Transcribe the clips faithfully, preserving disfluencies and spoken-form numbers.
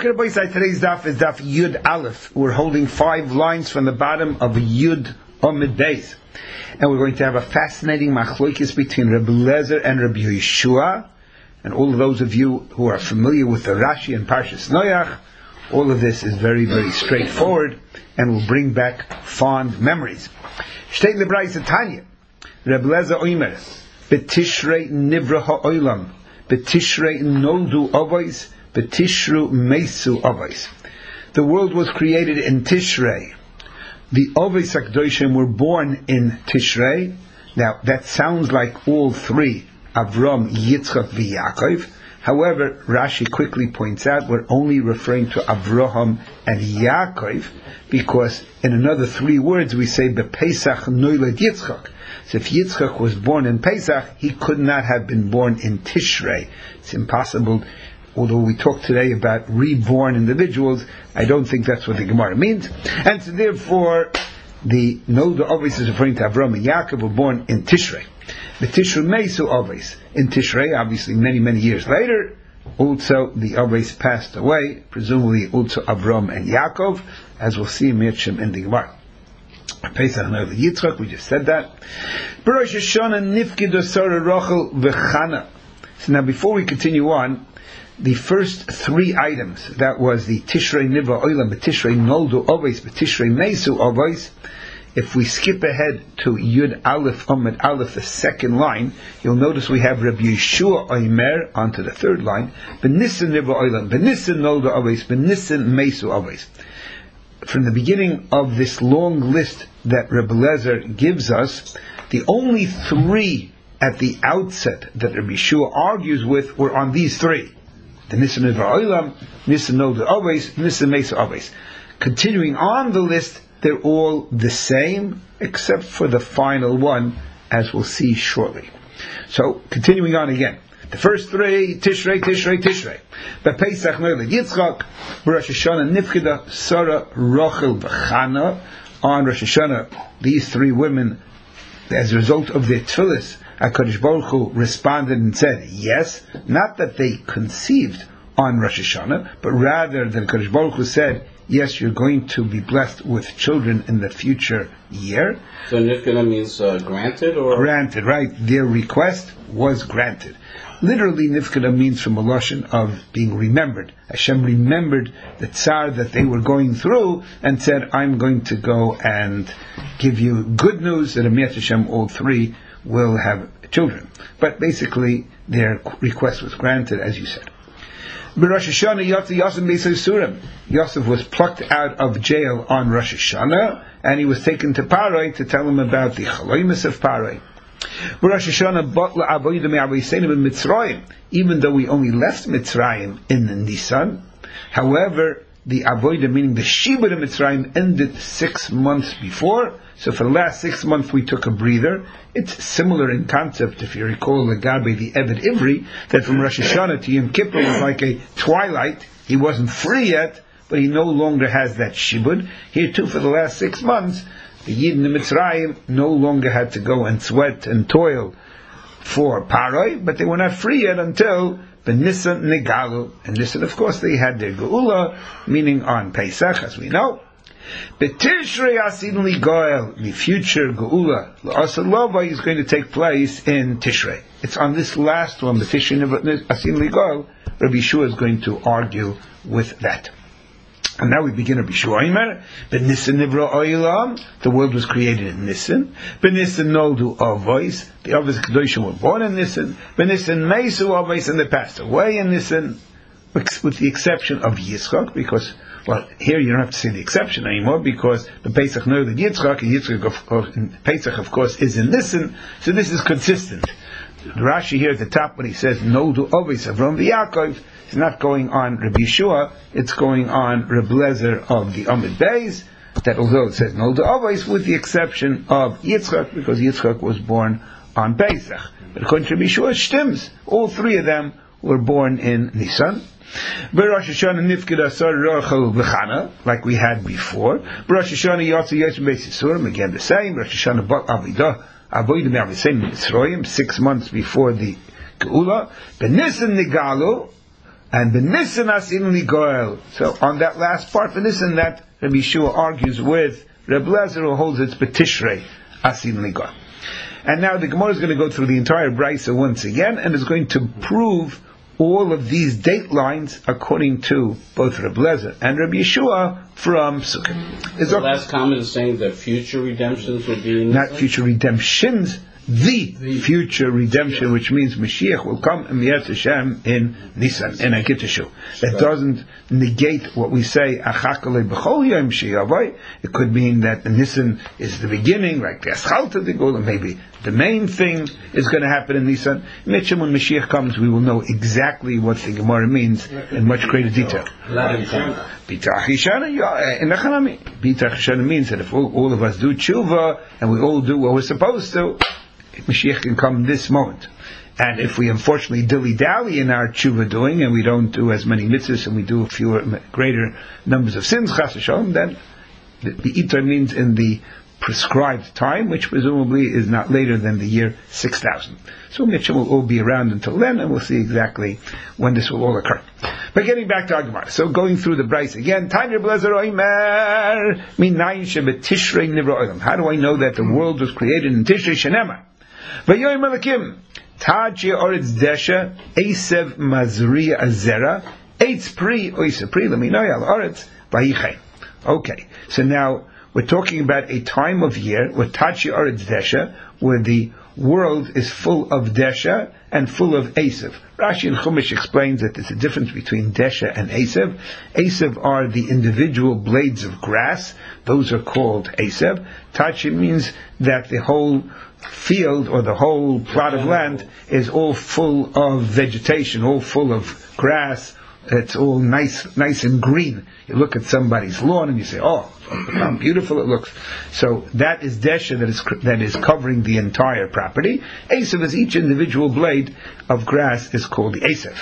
Rabbi Yisai, today's daf is daf Yud Aleph. We're holding five lines from the bottom of Yud Amid Beis. And we're going to have a fascinating machlokes between Rabbi Lezer and Rabbi Yeshua. And all of those of you who are familiar with the Rashi and Parshas Noach, all of this is very, very straightforward and will bring back fond memories. Shtei Lebrayis Tanya, Rabbi Lezer Oimer, Betishrei Nivra Ha'olam, Betishrei Noldu Avos, Betishru Mesu Avos. The world was created in Tishrei. The Avos HaKadoshim were born in Tishrei. Now, that sounds like all three, Avram, Yitzchak, Yaakov. However, Rashi quickly points out we're only referring to Avraham and Yaakov, because in another three words we say Bepesach Noilad Yitzchak. So if Yitzchak was born in Pesach, he could not have been born in Tishrei. It's impossible. Although we talk today about reborn individuals, I don't think that's what the Gemara means. And so therefore, the Noda obviously is referring to Avraham and Yaakov were born in Tishrei. The Tishru Mesu Avos in Tishrei, obviously many, many years later, also the Avos passed away, presumably also Avraham and Yaakov, as we'll see in Mirchim in the Gemara. Pesach Noda Yitzchak, we just said that. B'Rosh Hashanah Nifkid Sarah Rachel V'Chana. So now before we continue on, the first three items, that was the Tishrei Niva Oilam, Tishrei Noldu Avos, Tishrei Mesu Avos. If we skip ahead to Yud Aleph Amid Aleph, the second line, you'll notice we have Rabbi Yeshua Oimer onto the third line. B'Nissen Niva Oilam, B'Nissen Noldu Avos, B'Nissen Mesu Avos. From the beginning of this long list that Rabbi Lezer gives us, the only three at the outset that Rabbi Yeshua argues with were on these three. The Nissen Niva Oilam, Nissen Noldu Avos, Nissen Mesu Avos. Continuing on the list, they're all the same, except for the final one, as we'll see shortly. So, continuing on again. The first three, Tishrei, Tishrei, Tishrei. B'Pesach Noilad Yitzchak, B'Rosh Hashanah Nifkida, Sarah, Rachel, V'Chana. On Rosh Hashanah, these three women, as a result of their tefillas, HaKadosh Baruch Hu responded and said, yes, not that they conceived on Rosh Hashanah, but rather that HaKadosh Baruch Hu said, yes, you're going to be blessed with children in the future year. So Nifkana means uh, granted, or? Granted, right. Their request was granted. Literally, Nifkana means from a lashon of being remembered. Hashem remembered the tsar that they were going through and said, I'm going to go and give you good news that Amiyat Hashem, all three, will have children. But basically, their request was granted, as you said. Rosh Hashanah, Yosef was plucked out of jail on Rosh Hashanah, and he was taken to Parai to tell him about the Chaloimus of Parai. Rosh Hashanah, even though we only left Mitzrayim in Nisan, however, the Avodah, meaning the Shibud of Mitzrayim, ended six months before. So for the last six months we took a breather. It's similar in concept, if you recall, Lagabe, the Eved Ivri, that from Rosh Hashanah to Yom Kippur was like a twilight. He wasn't free yet, but he no longer has that Shibud. Here too, for the last six months, the Yidden of Mitzrayim no longer had to go and sweat and toil for Paroi, but they were not free yet until the Nisan Negalu. And Nisan, of course, they had their Geula, meaning on Pesach, as we know. But Tishrei Asin Li Goel, the future Geula, L'Asalova, is going to take place in Tishrei. It's on this last one, the Tishrei Asin Li Goel, Rabbi Yeshua is going to argue with that. And now we begin Rabbi Yeshua Omer. B'Nissen Nivra Oilam, the world was created in Nissen. B'Nissen Noldu Avos, the Avos Kedoshim were born in Nissen. B'Nissen Mesu Avos, and they passed away in Nissen, with the exception of Yitzchak, because, well, here you don't have to say the exception anymore, because the Pesach Noilad Yitzchak, and Yitzchak of course, and Pesach of course is in Nissen, so this is consistent. The Rashi here at the top, when he says Noldu Avos Avram v'Yaakov, it's not going on Rabbi Yeshua, it's going on Rabbi Lezer of the Amid Beis, that although it says Noldu Avos, with the exception of Yitzchak, because Yitzchak was born on Pesach. But according to Rabbi Yeshua, Shtims, all three of them were born in Nisan. Rosh Hashanah Nifkid Asar Rachel V'Chana, like we had before. Rosh Hashanah Yatsu Yeshua Beis Yisurim, again the same. Rosh Hashanah Bat Avidah, Avodah Me'avisein Mitzrayim, six months before the Geula. B'Nissen Nigalu, And B'Nisan Asin Ligoel. So on that last part, B'Nisan, that Rabbi Yeshua argues with Reb Lezer, who holds it's B'Tishrei Asin Ligoel. And now the Gemara is going to go through the entire Brisa once again, and is going to prove all of these date lines according to both Reb Lezer and Rabbi Yeshua from Psukim. The last comment is saying that future redemptions will be in not future redemptions, the, the future redemption, which means Mashiach will come in Miyat Hashem in Nisan, in Akitashu. That doesn't negate what we say, Achakale B'chol Yom Sheyavai. It could mean that Nisan is the beginning, like the Aschalta de Gula, maybe the main thing is going to happen in Nisan. Mitchum, when Mashiach comes, we will know exactly what the Gemara means in much greater detail. Bitach Hishana means that if all, all of us do tshuva, and we all do what we're supposed to, Mashiach can come this moment. And if we unfortunately dilly-dally in our tshuva doing, and we don't do as many mitzvahs, and we do fewer, greater numbers of sins, chas v'shalom, then the, the iter means in the prescribed time, which presumably is not later than the year six thousand. So Mitchell will all be around until then, and we'll see exactly when this will all occur. But getting back to Gemara, so going through the Bryce again, how do I know that the world was created in Tishrei Shenema? V'yoyim Malakim, Tachi Oretz Desha, Esev Mazri Azera, Eitz Pri, Oisa Pri, Laminoy Al Oretz, Vayichai. Okay, so now we're talking about a time of year where Tachi Oretz Desha, where the world is full of Desha and full of Esev. Rashi and Chumash explains that there's a difference between Desha and Esev. Esev are the individual blades of grass. Those are called Esev. Tachi means that the whole field or the whole plot of land is all full of vegetation, all full of grass. It's all nice, nice and green. You look at somebody's lawn and you say, "Oh, how beautiful it looks." So that is desha, that is that is covering the entire property. Esev is each individual blade of grass is called the Esev.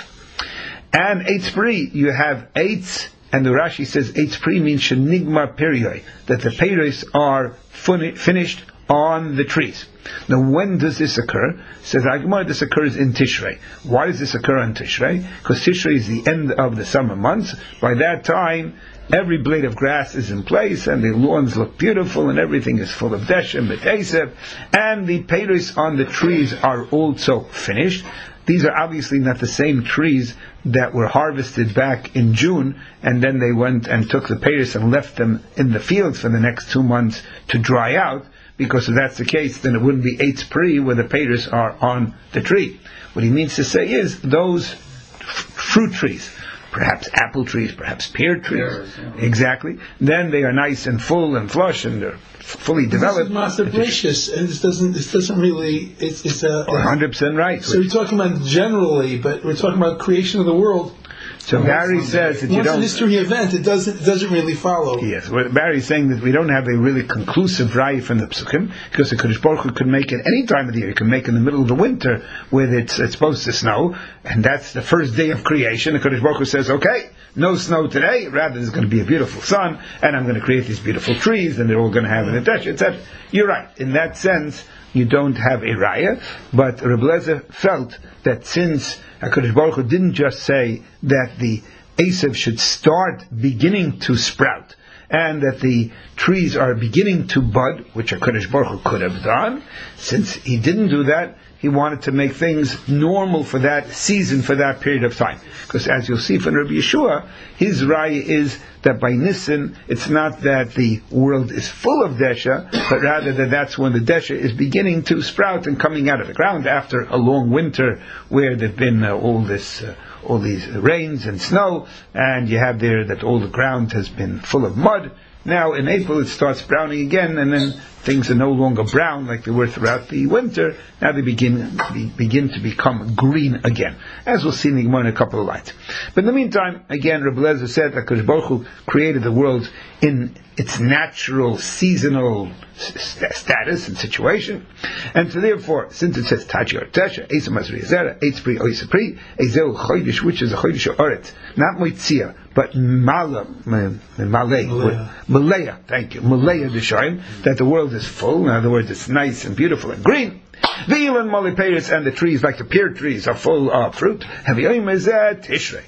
And Eitz Pri, you have Eitz, and the Rashi says Eitz Pri means shenigmar perioi, that the peiros are funi- finished on the trees. Now, when does this occur? Says Agmar, this occurs in Tishrei. Why does this occur in Tishrei? Because Tishrei is the end of the summer months. By that time, every blade of grass is in place, and the lawns look beautiful, and everything is full of desha and betesev, and the peiros on the trees are also finished. These are obviously not the same trees that were harvested back in June, and then they went and took the peiros and left them in the fields for the next two months to dry out. Because if that's the case, then it wouldn't be Eitz Pri where the peiros are on the tree. What he means to say is those f- fruit trees, perhaps apple trees, perhaps pear trees, Pears, yeah. Exactly. Then they are nice and full and flush and they're f- fully developed. This is Master Brachus, and this doesn't. This doesn't really. It's it's a. one hundred percent right. So we're talking about generally, but we're talking about creation of the world. So Barry says that you Once don't. Once a history event, it doesn't it doesn't really follow. Yes, well, Barry's saying that we don't have a really conclusive raya from the Psukim, because the Kodesh Baruch Hu could make it any time of the year. He can make it in the middle of the winter where it's, it's supposed to snow, and that's the first day of creation. The Kodesh Baruch Hu says, "Okay, no snow today. Rather, there's going to be a beautiful sun, and I'm going to create these beautiful trees, and they're all going to have an attach." et cetera. You're right. In that sense, you don't have a raya, but Reb Lezer felt that since HaKadosh Baruch Hu didn't just say that the Esev should start beginning to sprout, and that the trees are beginning to bud, which HaKadosh Baruch Hu could have done. Since he didn't do that, he wanted to make things normal for that season, for that period of time. Because as you'll see from Rabbi Yeshua, his raya is that by Nisan, it's not that the world is full of desha, but rather that that's when the desha is beginning to sprout and coming out of the ground after a long winter where there've been uh, all this uh, all these rains and snow, and you have there that all the ground has been full of mud. Now in April it starts browning again, and then things are no longer brown like they were throughout the winter. Now they begin be, begin to become green again, as we'll see in the Gemara in a couple of lines. But in the meantime, again, Rebbe Lezer said that HaKadosh Baruch Hu created the world in its natural seasonal st- status and situation, and so therefore, since it says Tachi or Tesha, Eisa Mazri Zera, Eitz Pri Oisa Pri, Eizeu Chodesh, which is a Chodesh Oretz, not Moitzia, but Mala, Malay, Malaya, thank you, Malaya D'Shoim, that the world is full. In other words, it's nice and beautiful and green. The Ilan Mali Peiros, and the trees like the pear trees are full of fruit. Have Tishrei.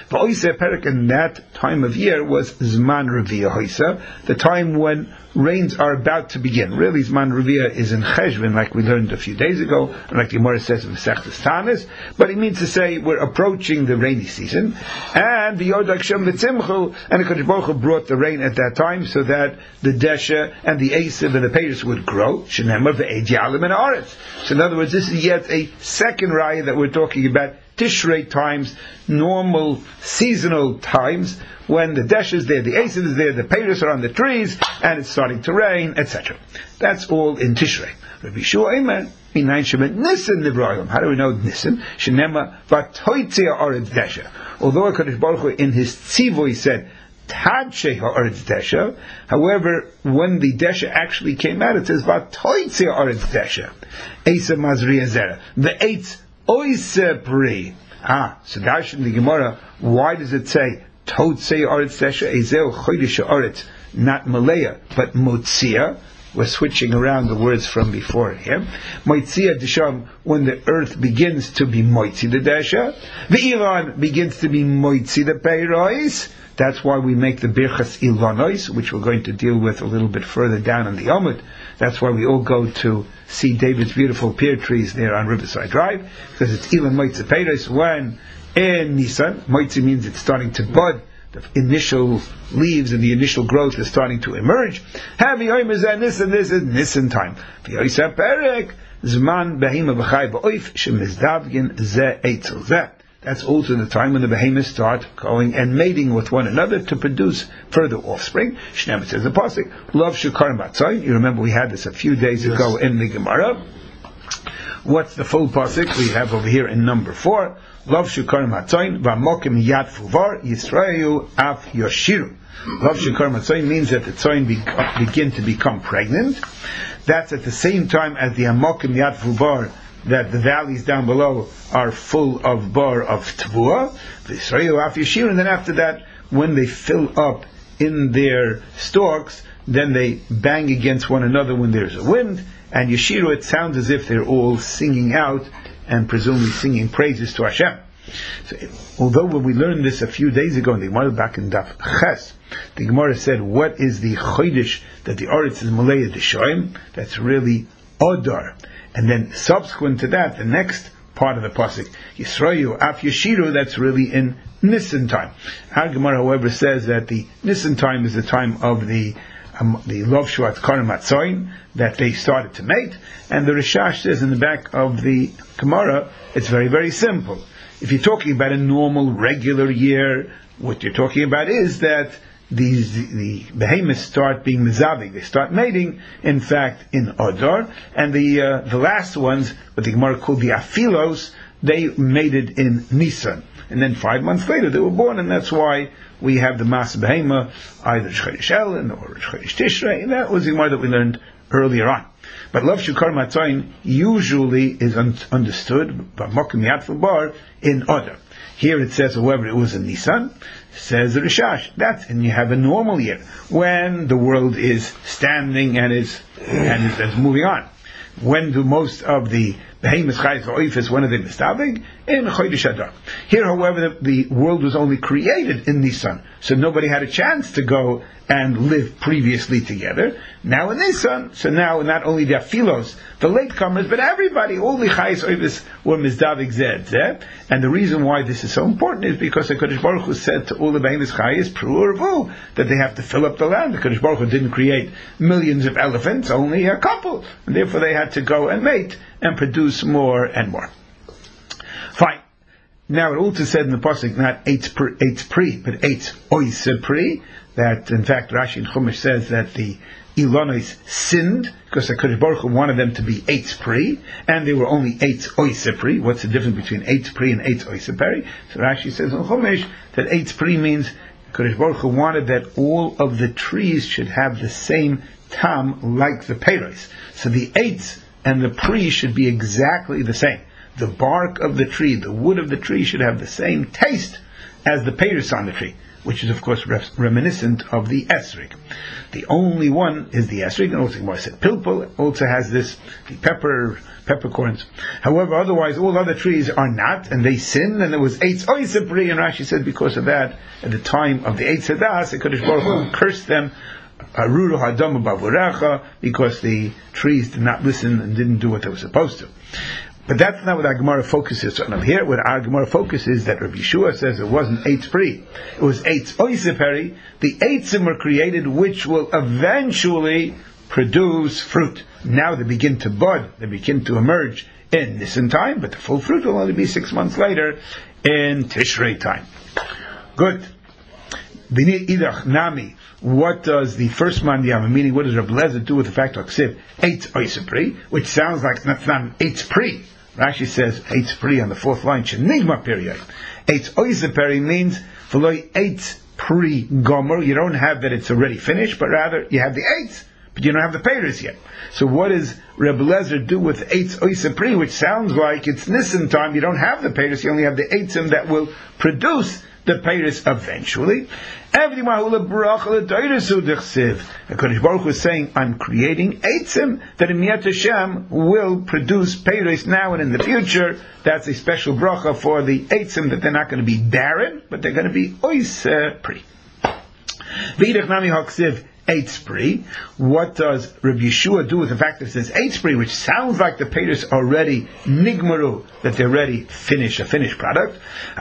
V'oiseh perik, in that time of year was Zman Reviyah Hoisa, the time when rains are about to begin. Really, Zman Reviyah is in Cheshvan, like we learned a few days ago, like the Gemara says in Masechtas Tanis, but it means to say we're approaching the rainy season, and the Yodak Shem V'tzimchu, and the Kodesh Baruch Hu brought the rain at that time so that the Desha and the Esav and the Peiros would grow. Shenemar V'ed Yalim and Aretz. So in other words, this is yet a second raya that we're talking about, Tishrei times, normal seasonal times, when the Desh is there, the Esav is there, the Peiros are on the trees, and it's starting to rain, et cetera. That's all in Tishrei. Rabbi Shua Eimer, Minayin Shemet Nisan Nibrayim. How do we know Nisan? Shenema Vatoitzia Aretz Desha. Although HaKadosh Baruch Hu in his Tzivoy said, Tadshe Ha'aretz Desha, however, when the Desha actually came out, it says Vatoitzia Aretz Desha. Esav Mazriya Zera. The Eitz Oise Pri. Ah, so Darshan the Gemara, why does it say Totzei Aretz Desha? Ezeu Chodesh Aretz, not Malaya, but Motzia. We're switching around the words from before here. Moitzia Desham, when the earth begins to be Moitzi the Desha. The Ilan begins to be Moitzi the Peiros. That's why we make the Birchas Ilonois, which we're going to deal with a little bit further down on the Amud. That's why we all go to see David's beautiful pear trees there on Riverside Drive, because it's Ilan Moitzi Peiros. When in Nisan, Moitzi means it's starting to bud. The initial leaves and the initial growth is starting to emerge. Have Yom is this and this is Nisan time. V'yoysa perek zman behema b'chai ba'oif shemizdavgin ze eitzel ze. That's also the time when the behemoths start going and mating with one another to produce further offspring. Shneim says the pasuk, love shukar matzai. You remember we had this a few days yes. ago in the Gemara. What's the full pasuk we have over here in number four? Love shukar matzayin v'amokim yad fuvar Yisraelu af yoshiru. Love shukar matzayin means that the tzayin be, begin to become pregnant. That's at the same time as the amokim yad fuvar, that the valleys down below are full of bar of tvua. Yisraelu af yoshiru, and then after that, when they fill up in their stalks, then they bang against one another when there's a wind. And Yeshiru, it sounds as if they're all singing out and presumably singing praises to Hashem. So, although when we learned this a few days ago in the Gemara back in Daf Ches, the Gemara said, what is the Chodesh that the Aretz is Malaya Deshoim? That's really Odar. And then subsequent to that, the next part of the pasuk, Yisraelu Af Yeshiru, that's really in Nisan time. Our Gemara, however, says that the Nisan time is the time of the Um, the Lov Shuat Karim Matzoin, that they started to mate, and the Rishash says in the back of the Gemara, it's very, very simple. If you're talking about a normal, regular year, what you're talking about is that these, the behemoths start being mizavig, they start mating, in fact, in Adar, and the uh, the last ones, what the Gemara called the Aphilos, they mated in Nisan. And then five months later they were born, and that's why we have the Mas Behema, either Chodesh Elul or Chodesh Tishrei, and that was the Gemara that we learned earlier on. But Love Shukar Matzayin usually is un- understood by Mokim Yad Fubar in Adar. Here it says, however, it was in Nisan, says the Rishash. That's, and you have a normal year when the world is standing and is and is, is moving on. When do most of the behemoths chayes v'oifes, when are they mistabig? In Chodesh Adar. Here, however, the, the world was only created in Nisan, so nobody had a chance to go and live previously together. Now in Nisan, so now not only the Aphilos, the latecomers, but everybody, all the chayes v'oifes were mistabig zed zed. And the reason why this is so important is because the Kodesh Baruch Hu said to all the behemoths chayes, pru that they have to fill up the land. The Kodesh Baruch Hu didn't create millions of elephants, only a couple, and therefore they had to go and mate and produce more and more. Fine. Now it also said in the pasuk not eight per eight pri, but eight oise pri. That in fact Rashi and Chumash says that the Ilonis sinned because the Kodesh Baruch Hu wanted them to be eight pri, and they were only eight oise pri. What's the difference between eight pri and eight oise pri? So Rashi says in Chumash that eight pri means Kodesh Baruch Hu wanted that all of the trees should have the same tam like the peiros. So the eights and the pri should be exactly the same. The bark of the tree, the wood of the tree should have the same taste as the peiros on the tree. which is of course reminiscent of the esrig. The only one is the esrig, and also Gemara said pilpul also has this, the pepper, peppercorns. However, otherwise all other trees are not, and they sin, and there was eitz oisepri, and Rashi said because of that, at the time of the eitz hadas, the Kadosh Baruch Hu cursed them, Aruru Hadamu Bavurecha, because the trees did not listen and didn't do what they were supposed to. But that's not what our Gemara focuses on. Here, what our Gemara focuses is that Rabbi Yeshua says it wasn't eitz pri, it was eitz oiseperi. The eitzim were created which will eventually produce fruit. Now they begin to bud, they begin to emerge in Nisan time, but the full fruit will only be six months later in Tishrei time. Good. Idach Nami. What does the first mandiyama, meaning what does Rabbi Lezer do with the fact of Ksiv eitz oisepri, which sounds like that's not an eitz pri. Rashi says eitz pri on the fourth line, shenigma period. Eitz oisepri means v'loi eitz pri gomer. You don't have that it's already finished, but rather you have the eitz, but you don't have the peiros yet. So what does Rabbi Lezer do with eitz oisepri, which sounds like it's Nisan time? You don't have the peiros, you only have the eitzim that will produce the peiros eventually. The Kodesh Baruch Hu is saying, I'm creating eitzim that in Miyat Hashem will produce peiros now and in the future. That's a special bracha for the eitzim, that they're not going to be barren, but they're going to be oisepri. V'idach nami haksiv eitz pri. What does Rabbi Yeshua do with the fact that it says eitz pri, which sounds like the peiros already nigmaru, that they're ready, finish a finished product?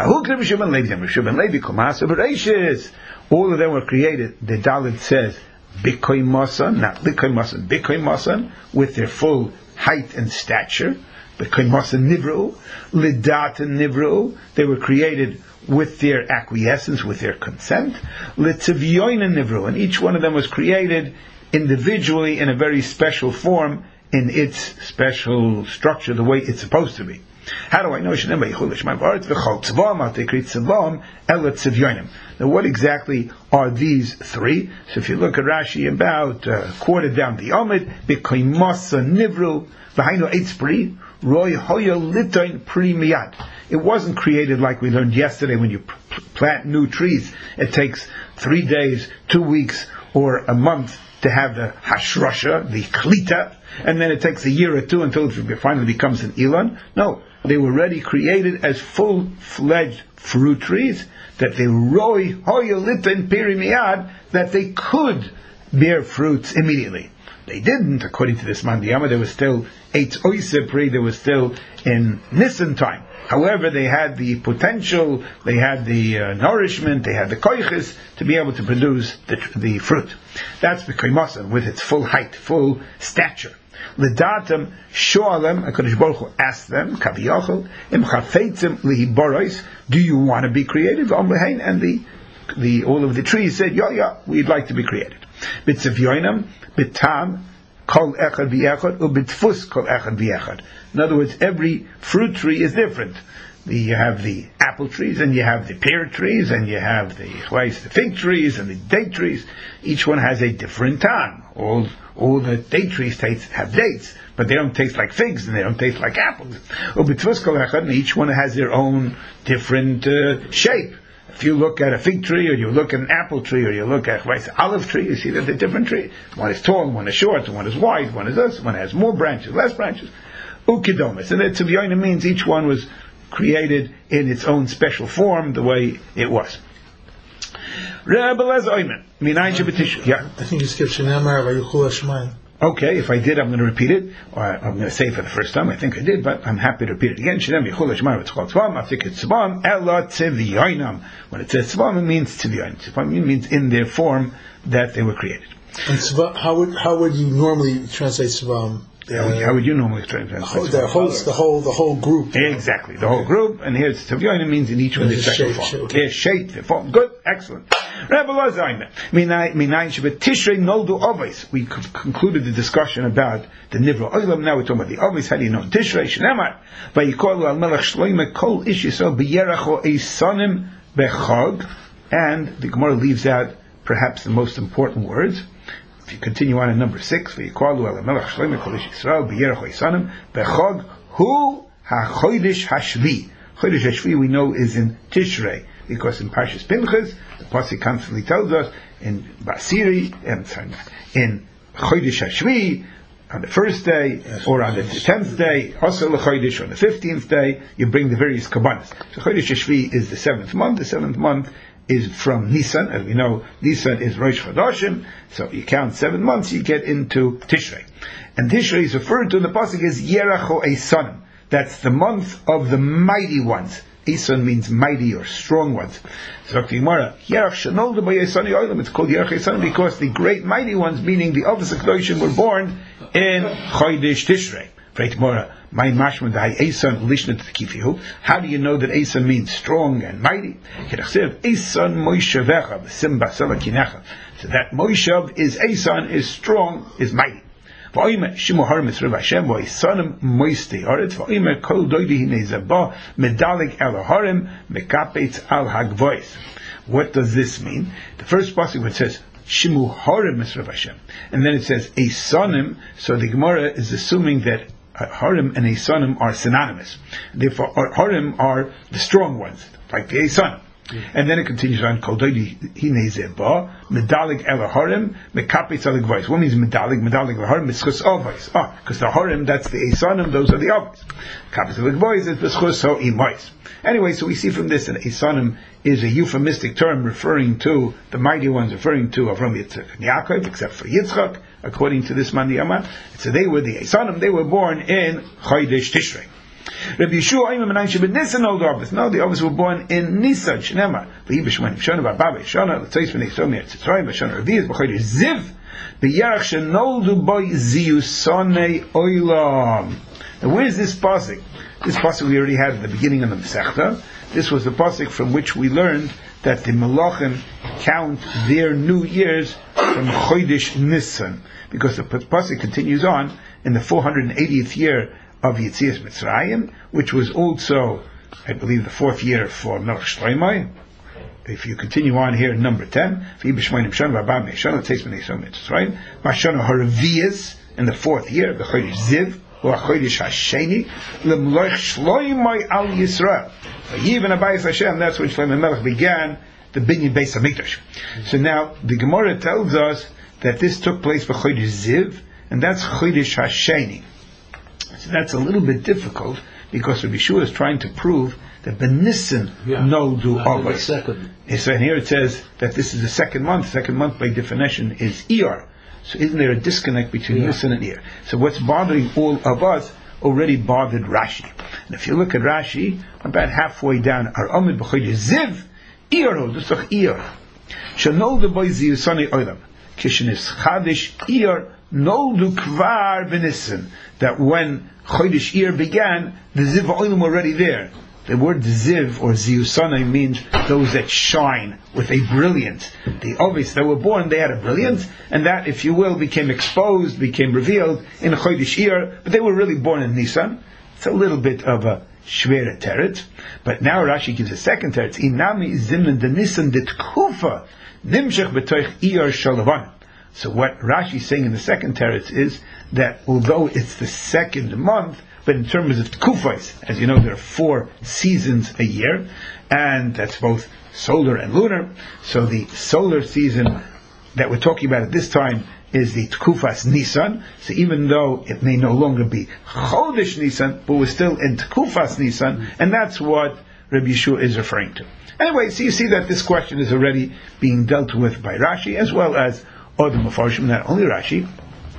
All of them were created. The Dalit says bikoy masan, not likoy masan, bikoy masan, with their full height and stature. Bikoy masan nivru, lidat nivru. They were created with their acquiescence, with their consent. Litzivyoin nivru, and each one of them was created individually in a very special form, in its special structure, the way it's supposed to be. How do I know? Now, what exactly are these three? So, if you look at Rashi, about a quarter down the Omid, b'koimasa nivru v'hainu eitz pri roy hoya litoin pri miyad. It wasn't created like we learned yesterday. When you plant new trees, it takes three days, two weeks, or a month to have the hashrasha, the klita, and then it takes a year or two until it finally becomes an ilan. No, they were already created as full-fledged fruit trees, that they roy hoyolita and pirimiyad, that they could bear fruits immediately. They didn't, according to this mandiyama. They were still eitz oisepri, they were still in Nisan time. However, they had the potential, they had the uh, nourishment, they had the koiches to be able to produce the, the fruit. That's b'koimasan, with its full height, full stature. L'datam shoalem, HaKadosh Baruch Hu asked them, kaviyachol, im chafeitzim lihiboros, do you want to be created? And the, the, all of the trees said, yeah, yeah, we'd like to be created. B'tzivyoinam, b'tam, kol echad v'echad, u'b'tfus kol echad v'echad. In other words, every fruit tree is different. The, you have the apple trees, and you have the pear trees, and you have the, the fig trees, and the date trees. Each one has a different time. All, all the date trees taste, have dates, but they don't taste like figs, and they don't taste like apples. And each one has their own different uh, shape. If you look at a fig tree, or you look at an apple tree, or you look at an olive tree, you see that they're different trees. One is tall, one is short, one is wide, one is this, one has more branches, less branches. Ukidomis. And that tzivyoina means each one was created in its own special form, the way it was. Rebbe Lezer Oymen. Minayin shebetish. Yeah. I think you skipped Shenamar Vayuchul Hashmayim. Okay, if I did, I'm going to repeat it, or I'm going to say it for the first time. I think I did, but I'm happy to repeat it again. Shenam Yichul Hashmayim V'Tzchol Tzvam. I think it's Tzvam. Ela Tzivyoinam. When it says Tzvam, it means Tzivyoin. Tzvam means in their form that they were created. And tzva, how would how would you normally translate Tzvam? Uh, how would you normally translate the whole, the whole, the whole, the whole group? Exactly, the whole group. And here's Tzivyoin, means in each one their special form. Shape, okay. Their shape, their form. Good, excellent. Rebbe Lezer Oymen. Minayin shebetish noldu avos. We concluded the discussion about the Nivra Olam. Now we're talking about the avos. How do you know Tishrei? Shneimar vayikolu al melech Shlomo kol ish Yisrael b'yeracho eisanim bechag. And the Gemara leaves out perhaps the most important words. If you continue on in number six, v'yikolu al melech Shlomo kol ish Yisrael b'yeracho eisanim bechag hu hachodesh hashvi. Chodesh Hashvi we know is in Tishrei, because in Parshas Pinchas, the Pasuk constantly tells us, in Basiri, in Chodesh Hashvi, on the first day, or on the tenth day, also Chodesh on the fifteenth day, you bring the various kabbanas. So Chodesh Hashvi is the seventh month. The seventh month is from Nisan. As we know, Nisan is Rosh Chodashim, so you count seven months, you get into Tishrei. And Tishrei is referred to in the pasuk as Yeracho Eisanim. That's the month of the mighty ones. Eisan means mighty or strong ones. So it's called Yerach Eisanim because the great mighty ones, meaning the Avos HaKadoshim, were born in Chodesh Tishrei. How do you know that Eisan means strong and mighty? So that Moshav is Eisan, is strong, is mighty. What does this mean? The first pasuk which says Shimu Harim Misrav Hashem, and then it says Eisanim, so the Gemara is assuming that Harim and Eisanim are synonymous. Therefore, Harim are the strong ones, like the Eisanim. And then it continues on, Kol Doidi Hine Zeba, Medalig El Harim, Mekapetz Alig Vais. What means Medalig? Medalig El Harim, Mischus Avais. Ah, because the Harim, that's the Eisanim, those are the Avais. Kapetz Alig Vais is Mischus Ho Imais. Anyway, so we see from this that Eisanim is a euphemistic term referring to the mighty ones, referring to Avram, Yitzchak, and Yaakov, except for Yitzchak, according to this Mani Yaman. So they were the Eisanim, they were born in Chodesh Tishrei. Rabbi Yeshua Omer Menayin Shebin Nisan Old Avos. No, the Avos were born in Nisan. Shnema. V'yiv Shemanim Shana V'Abba Shana L'Tzeis V'Nei Somi Etzitzrayim V'Shana Revi'ez B'Chodesh Ziv B'Yarach Shenoldu Boi Ziyusonei Oilam. Now, where is this pasuk? This pasuk we already had at the beginning of the Masechta. This was the pasuk from which we learned that the Malachim count their new years from Chodesh Nisan, because the pasuk continues on in the four hundred eightieth year of Yetzias Mitzrayim, which was also, I believe, the fourth year for Melech Shlomo. If you continue on here, number ten, in the fourth year, the Chodesh Ziv, or Chodesh Hasheni, L'Melech Shlomo al Yisrael. Even Abayis Hashem, that's when Shlomo Melech began the Binyan Beis HaMikdash. So now, the Gemara tells us that this took place for Chodesh Ziv, and that's Chodesh Hasheni. So that's a little bit difficult because Rabbi Yeshua is trying to prove that Benissen yeah, no do always. So and here it says that this is the second month. Second month by definition is Iyar. So isn't there a disconnect between yeah. Nisan and Iyar? So what's bothering all of us already bothered Rashi. And if you look at Rashi, about halfway down, Ar Amid B'Chodesh Ziv Iyar Dusach Iyar Shanol Boy Ziyusani Olam Kishenis Chadish Iyar Noldu Kvar Benissen, that when Chodesh Iyar began, the Ziv Olim were already there. The word Ziv or Ziyusana means those that shine with a brilliance. The obvious that were born, they had a brilliance, and that, if you will, became exposed, became revealed in Chodesh Iyar, but they were really born in Nisan. It's a little bit of a shvere teretz, but now Rashi gives a second teretz. Inami Zimnan de Nisan de Tkufa Nimshech B'toich Iyar Shalavan. So what Rashi is saying in the second teretz is that although it's the second month, but in terms of Tkufais, as you know, there are four seasons a year, and that's both solar and lunar. So the solar season that we're talking about at this time is the Tkufas Nisan. So even though it may no longer be Chodesh Nisan, but we're still in Tkufas Nisan, and that's what Rabbi Yeshua is referring to. Anyway, so you see that this question is already being dealt with by Rashi, as well as other Mefarshim, not only Rashi.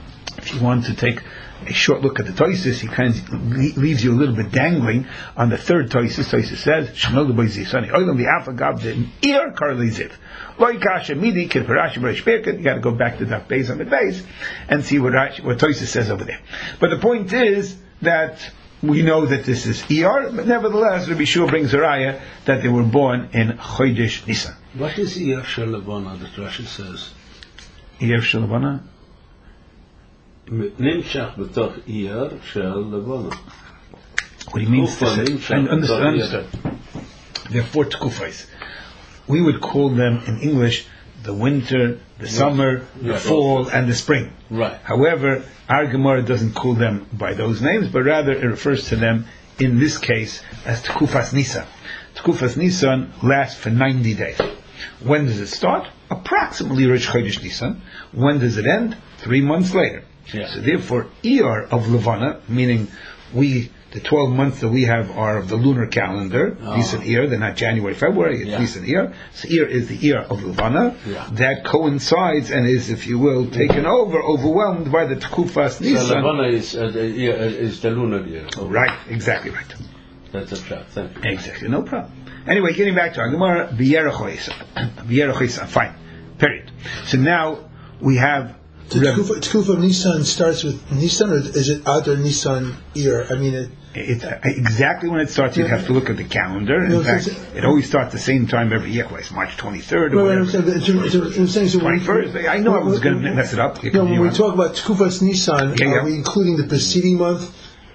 If you want to take a short look at the Toisus, he kind of leaves you a little bit dangling on the third Toisus. Toisus says, "Shemol the Zisani Olam the Afagav the Ir Karli Ziv Loi Kasha Midi Kid Parashi Breish Birkat." You got to go back to that base on the base and see what Rashi, what Toisus says over there. But the point is that we know that this is Iyar, but nevertheless, Rabbi Yeshua brings a raya that they were born in Chodesh Nisan. What is Iyar Shalabana that Rashi says? Iyar Shalabana. Nimshach b'toch Iyar shel Levana. What he means to say, and understand, understand. There are four tkufais. We would call them in English the winter, the yes. summer, the yes. fall, and the spring. Right. However, our Gemara doesn't call them by those names, but rather it refers to them in this case as Tekufas Nisan. Tekufas Nisan lasts for ninety days. When does it start? Approximately Rosh Chodesh Nisan. When does it end? Three months later. Yeah. So therefore, Iyar of Levana, meaning we, the twelve months that we have are of the lunar calendar, Oh. Nisan Iyar, they're not January, February, it's Yeah. Nisan Iyar. So Iyar is the Iyar of Levana. Yeah. That coincides and is, if you will, taken over, overwhelmed by the Tekufas So Nisan. Levana is, uh, the year, uh, is the lunar year. Oh, Right, exactly right. That's a trap. Thank you. Exactly, no problem. Anyway, getting back to our Gemara, B'yerechoisa. B'yerechoisa, fine. Period. So now we have The Reb- Tekufa Tekufa of Nissan starts with Nissan, or is it Adar Nissan Iyar? I mean, it, It's uh, exactly when it starts. You'd have to look at the calendar. In No, fact, it's- it always starts the same time every year. Well, it's March twenty-third or Right, right, I'm whatever. saying, but it's- it's- I'm saying, so when we- twenty-first. I know I was going to mess it up. No, when we talk about Tekufas Nissan, Yeah, yeah. are we including the preceding month?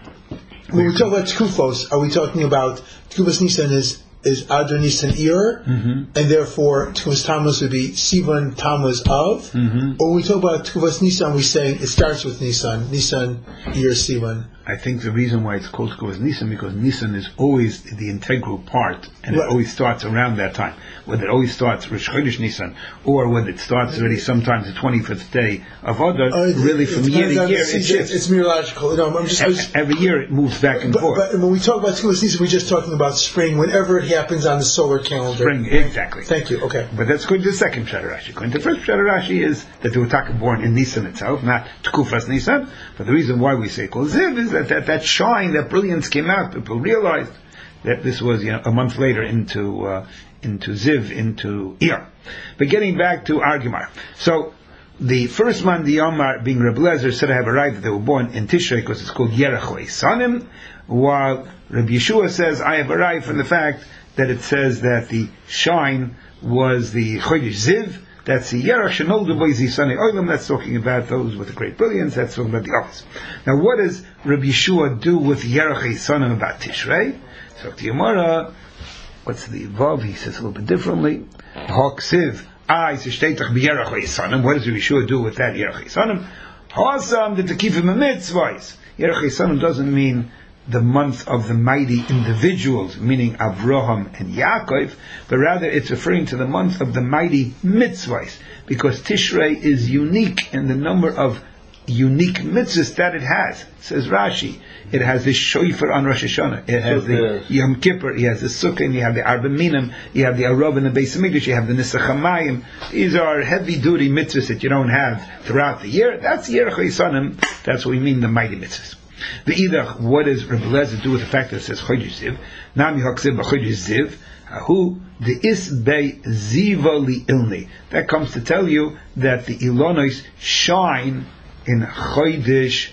When we talk about Tekufos, are we talking about Tekufas Nissan is is Adar Nissan Iyar, Mm-hmm. and therefore Tekufas Tammuz would be Sivan Tammuz of? Mm-hmm. Or when we talk about Tekufas Nissan, we saying it starts with Nissan, Nissan Iyar Sivan. I think the reason why it's called Tekufas Nisan because Nisan is always the integral part, and Right. it always starts around that time. Whether it always starts Rosh Chodesh Nisan, or whether it starts already sometimes the twenty-fifth day of Adar, Oh, it- really it from year depends to on year the it season. shifts. It's meteorological. No, I'm just, I was, Every year it moves back and but, forth. but when we talk about Tekufas Nissan, we're just talking about spring, whenever it happens on the solar calendar. Spring, exactly. Thank you. Okay. But that's going to the second Pshat Rashi. According to the first Pshat Rashi is that they were taka born in Nisan itself, not Tekufas Nisan. But the reason why we say Kol Ziv is that, that that shine, that brilliance came out. People realized that this was, you know, a month later into uh, into Ziv, into Iyar. But getting back to our Gemara. So the first man, the Yomar, being Reb Lezer, said I have arrived that they were born in Tishrei because it's called Yerachoi Sanim, while Reb Yeshua says I have arrived from the fact that it says that the shine was the Chodesh Ziv. That's the Yerach Shenoldu Bo Zisani Oilam. That's talking about those with a great brilliance. That's talking about the others. Now, what does Rabbi Yeshua do with Yerach Sanim about Tishrei? So, to Yomara, what's the Vav? He says a little bit differently. Hak Siv. I Sishtetach B'Yerach Sanim. What does Rabbi Yeshua do with that Yerach Sanim? Hasam the Tekifim Mitzvahs. Yerach Sanim doesn't mean the month of the mighty individuals, meaning Avraham and Yaakov, but rather it's referring to the month of the mighty mitzvahs, because Tishrei is unique in the number of unique mitzvahs that it has. Says Rashi, it has the shofar on Rosh Hashanah, it has the Yom Kippur, it has the Sukkah, and you have the Arba Minim, you have the Arov and the Beis Hamikdash, you have the Nisach HaMayim. These are heavy-duty mitzvahs that you don't have throughout the year. That's Yerach Sanim. That's what we mean, the mighty mitzvahs. The either, what does Rebbe Lezer do with the fact that it says Chodesh Ziv? Nami Haksiv b'Chodesh Ziv. Who the Isbei Ziva li Ilni. That comes to tell you that the Ilonos shine in Chodesh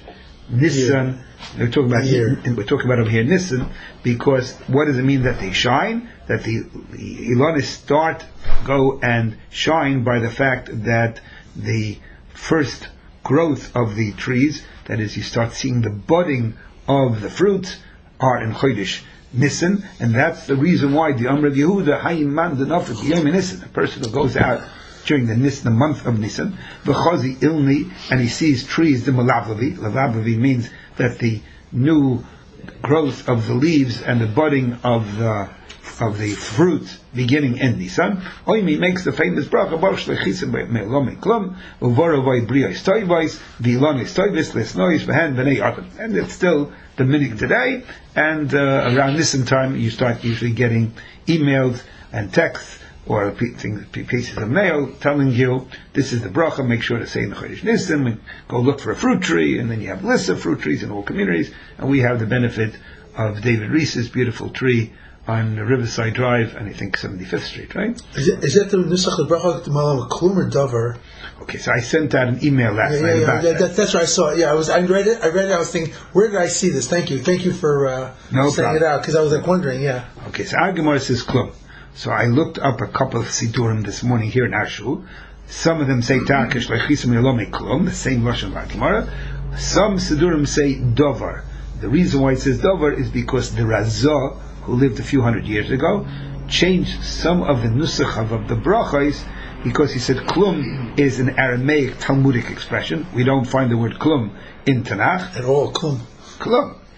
Nisan. We're talking about Year. we're talking about over here Nisan, because what does it mean that they shine? That the, the Ilonos start, go and shine by the fact that the first growth of the trees, that is, you start seeing the budding of the fruits, are in Chodesh Nisan, and that's the reason why the Amr of Yehuda, Hayim Man Denafik Yom Nisan, a person who goes out during the Nisan, the month of Nisan, V'chazi Ilni, and he sees trees, the Malavavi. Malavavi means that the new growth of the leaves and the budding of the of the fruit beginning in Nisan. Oimi makes the famous bracha, Baruch Shlechisim Me'elom Klum, Uvaravai Briyos Toivos, Vilonis Toivis, Lesnois, Behen B'nei Adam. And it's still the minig today, and uh, around Nisan time you start usually getting emails and texts or things, pieces of mail telling you this is the bracha, make sure to say in the Chodesh Nisan, and go look for a fruit tree, and then you have lists of fruit trees in all communities, and we have the benefit of David Reese's beautiful tree on Riverside Drive, and I think seventy-fifth Street, right? Is, it, is that the Nusach Lebracha Malam Klum or Dover? Okay, so I sent out an email last Yeah, night yeah, yeah. about yeah that. that, that's what I saw. Yeah, I was. I read it. I read it. I was thinking, where did I see this? Thank you. Thank you for uh, No saying problem. it out, because I was like wondering. Yeah. Okay, so our Gemara says klum. So I looked up a couple of Sidurim this morning here in Ashul. Some of them say Takish Lechisim Yelome Klum, the same Lashon of our Gemara. Some Sidurim say Dovar. The reason why it says Dovar is because the Razah, who lived a few hundred years ago, changed some of the nusach of, of the brachos, because he said klum is an Aramaic Talmudic expression. We don't find the word klum in Tanakh. At all, Klum. Klum.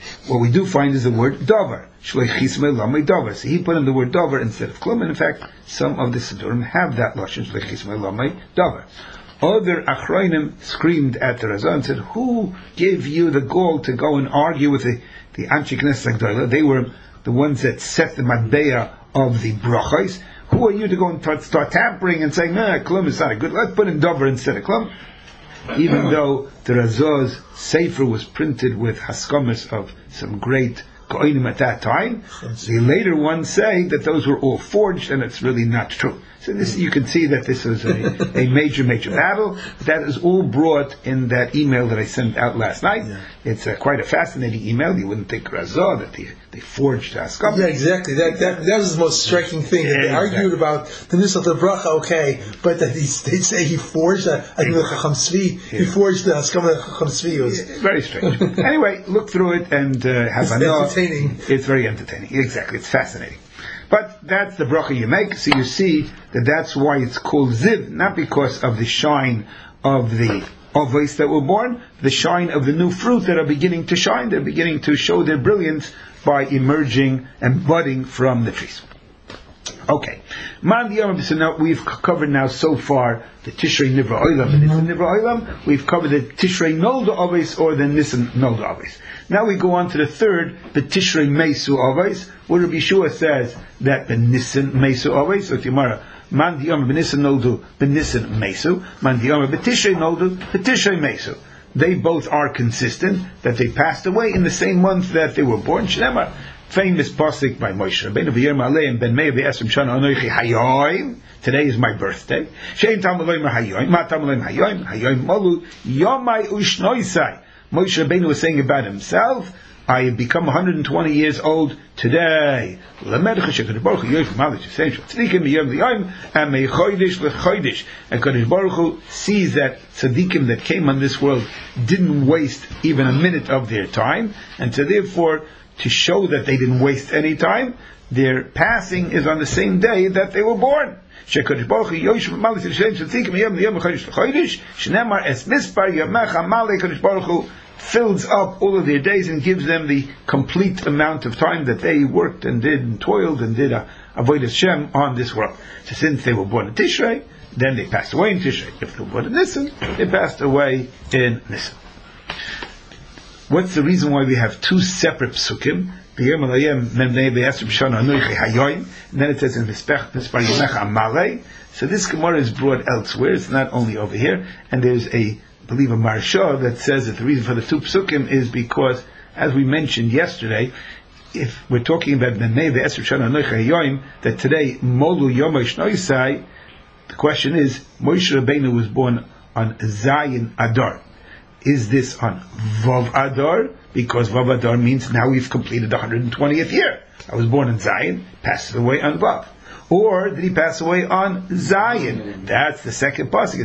What we do find is the word davar. Shleichis me'lamei davar. So he put in the word davar instead of klum, and in fact, some of the Siddurim have that lashon, shleichis me'lamei davar. Other achronim screamed at the Razah and said, who gave you the gall to go and argue with the, the Anshe Knesset Agdola? They were the ones that set the matbeya of the brachos. Who are you to go and t- start tampering and saying, nah, klum is not a good, let's put in davar instead of klum? Even though the Razah's sefer was printed with haskamas of some great Kohanim at that time, the later ones say that those were all forged, and it's really not true. So this, you can see that this was a, a major, major battle. That is all brought in that email that I sent out last night. Yeah. It's a, quite a fascinating email. You wouldn't think Razah that they, they forged Haskam. Yeah, exactly. That, that that was the most striking thing. Yeah, they exactly. argued about the Nisal the Bracha, okay, but that he, they say he forged that. I think the Chacham Tzvi, he forged the Haskam of the Chacham Tzvi. Was yeah, very strange. Anyway, look through it and uh, have it's entertaining. It's very entertaining. Exactly, it's fascinating. But that's the bracha you make, so you see that that's why it's called Ziv, not because of the shine of the ovates that were born, the shine of the new fruit that are beginning to shine, they're beginning to show their brilliance by emerging and budding from the trees. Okay. So now we've covered now so far the Tishrei Nivra Olam and Nisan Nivra Olam. We've covered the Tishrei Nolda Oves or the Nisan Nolda Oves. Now we go on to the third, the Tishrei Mesu Oves, where Rabbi Yeshua says that the Nisan Mesu Oves, so Timara, Man Diyama B'Nisan Noldu B'Nisan Mesu, Man Diyama B'Tishrei Noldu B'Tishrei Mesu. They both are consistent, that they passed away in the same month that they were born. Shnemar. Famous pasuk by Moshe Rabbeinu v'yirma aleim ben mei v'esrim shana anoichi hayoim. Today is my birthday. Shein tamulayim hayoim. Ma tamulayim hayoim. Hayoim molu yomai ushnoisai. Moshe Rabbeinu was saying about himself, I have become one hundred twenty years old today. Lamed cheshekad baruch hu yoyif malish yisayim tzadikim v'yom v'yom and mei chodesh lechodesh. And Kadosh Baruch Hu sees that tzadikim that came on this world didn't waste even a minute of their time, and so therefore, to show that they didn't waste any time, their passing is on the same day that they were born. Fills up all of their days and gives them the complete amount of time that they worked and did and toiled and did a avodas Shem on this world. So since they were born in Tishrei, then they passed away in Tishrei. If they were born in Nisan, they passed away in Nisan. What's the reason why we have two separate psukim? And then it says in Vespar. So this Gemara is brought elsewhere. It's not only over here. And there's a, I believe, a Marsha that says that the reason for the two psukim is because, as we mentioned yesterday, if we're talking about that today Molu Yomai Shnoisai, the question is, Moshe Rabbeinu was born on Zayin Adar. Is this on Vav Adar? Because Vav Adar means now we've completed the one hundred twentieth year. I was born in Zayin, passed away on Vav. Or did he pass away on Zayin? That's the second pasuk.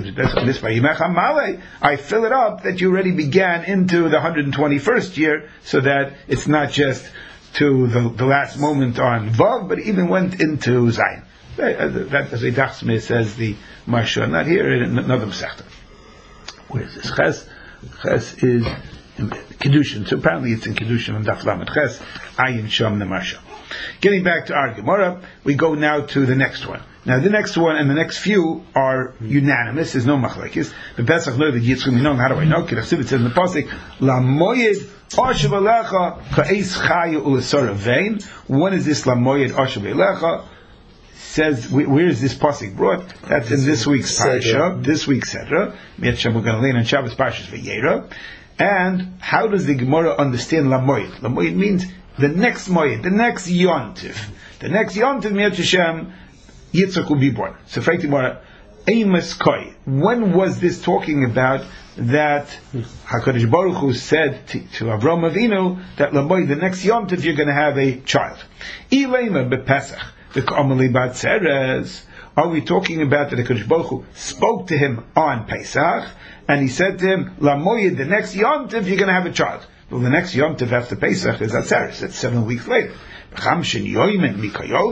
I fill it up that you already began into the one hundred twenty-first year, so that it's not just to the, the last moment on Vav, but even went into Zayin. That, as a Dachsmeh says, the Marsha, not here, in another Masechta. Where is this? Ches? Ches is in Kedushin. So apparently it's in Kedushin on Daf Lamed Ches, Ayin Sham Nemarsha. Getting back to our Gemara, we go now to the next one. Now the next one and the next few are unanimous. There's no machlekes. The Pesach know that Yitzchak Minon. How do I know? Because it says in the pasuk, La Moyed Ashav Alecha Ka'es Chaya Ulasara Vein. When is this La Moyed Ashav Alecha? Says, where is this pasuk brought? That's in this week's parasha, this week's Sedra. We're going to learn on Shabbos Parshas Vayera. And how does the Gemara understand La Moyed? La Moyed means the next Moyed, the next Yontiv. The next Yontiv, Mi'at Hashem, Yitzchak will be born. So, Freit Gemara, Amos Koi. When was this talking about that HaKadosh Baruch Hu said to, to Avraham Avinu that La Moyed, the next Yontiv, you're going to have a child. Ilema bePesach. The K'amali Bat Tzeres. Are we talking about that the Kodesh Baruch Hu spoke to him on Pesach, and he said to him, La Moyed, the next Yontiv, you're going to have a child. Well, the next Yontiv after Pesach is Atzeres. That's seven weeks later.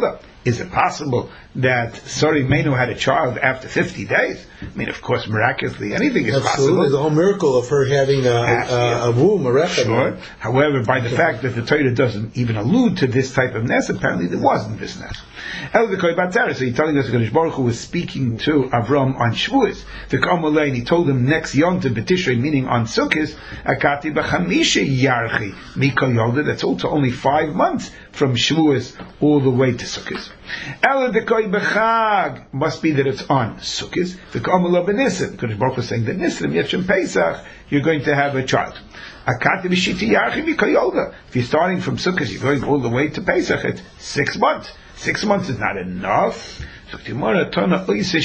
Is it possible that Sari Menu had a child after fifty days? I mean, of course, miraculously, anything is Absolutely. possible. The whole miracle of her having a, a, a womb, a rechem. Sure. However, by the fact that the Torah doesn't even allude to this type of ness, apparently there wasn't this ness. So he's telling us that Kadosh Baruch Hu was speaking to Avram on Shavuos. The Kamalei, and he told him next Yom Tov B'Tishrei, meaning on Sukkot, Akati b'chamisha yarchi mikol yolda. That's also only five months from Shavuos all the way to Sukkot. Ela dekoi b'chag must be that it's on Sukkot. The Kamalei b'Nissen. Kadosh Baruch Hu is saying that Nissen Yevshem Pesach you're going to have a child. Akati b'shiti yarchi mikol yolda. If you're starting from Sukkot, you're going all the way to Pesach. It's six months. Six months is not enough. So that was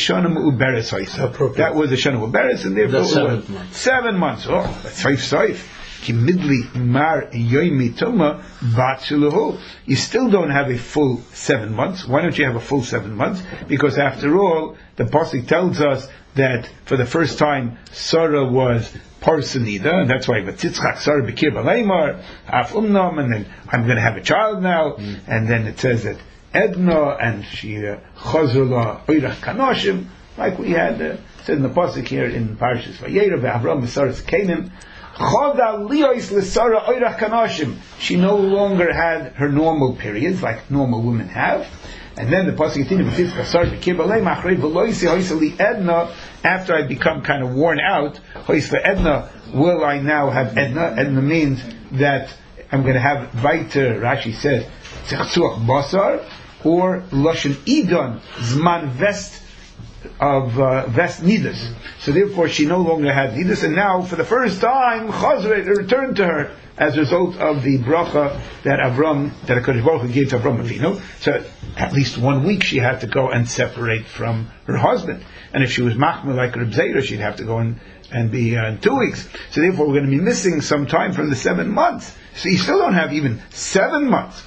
the Shana Uberes, and therefore seven months. Seven months. Oh, that's saif saif. Kimidli mar yoimi tuma batziluhu. You still don't have a full seven months. Why don't you have a full seven months? Because after all, the pasuk tells us that for the first time Sarah was Parsanida, and that's why Vatitzchak Sarah Bekir Baleimar Af Umnam, and then I'm going to have a child now, mm. and then it says that Edna and she Chazrula Oirach Kanoshim, like we had uh, said in the pasuk here in Parashas Vayera, Avram Saras Canaan. Choda Liois L'Sara Oirach Kanoshim. She no longer had her normal periods like normal women have. And then the pasuk continues, V'titzchak Sarah Bekir Baleimar Achrei V'loisi Hoisali Edna. After I become kind of worn out, Hoisla Edna, will I now have Edna? Edna means that I'm going to have Vaiter. Rashi says Tzachzuach Basar, or Lashon Idon, Zman Vest of uh, Vest Nidus. So therefore she no longer had Nidus, and now for the first time Chazret returned to her as a result of the bracha that Avram, that HaKadosh Baruch Hu gave to Avram Avinu. So at least one week she had to go and separate from her husband. And if she was machmir like Reb Zera, she'd have to go and, and be uh, in two weeks. So therefore we're going to be missing some time from the seven months. So you still don't have even seven months.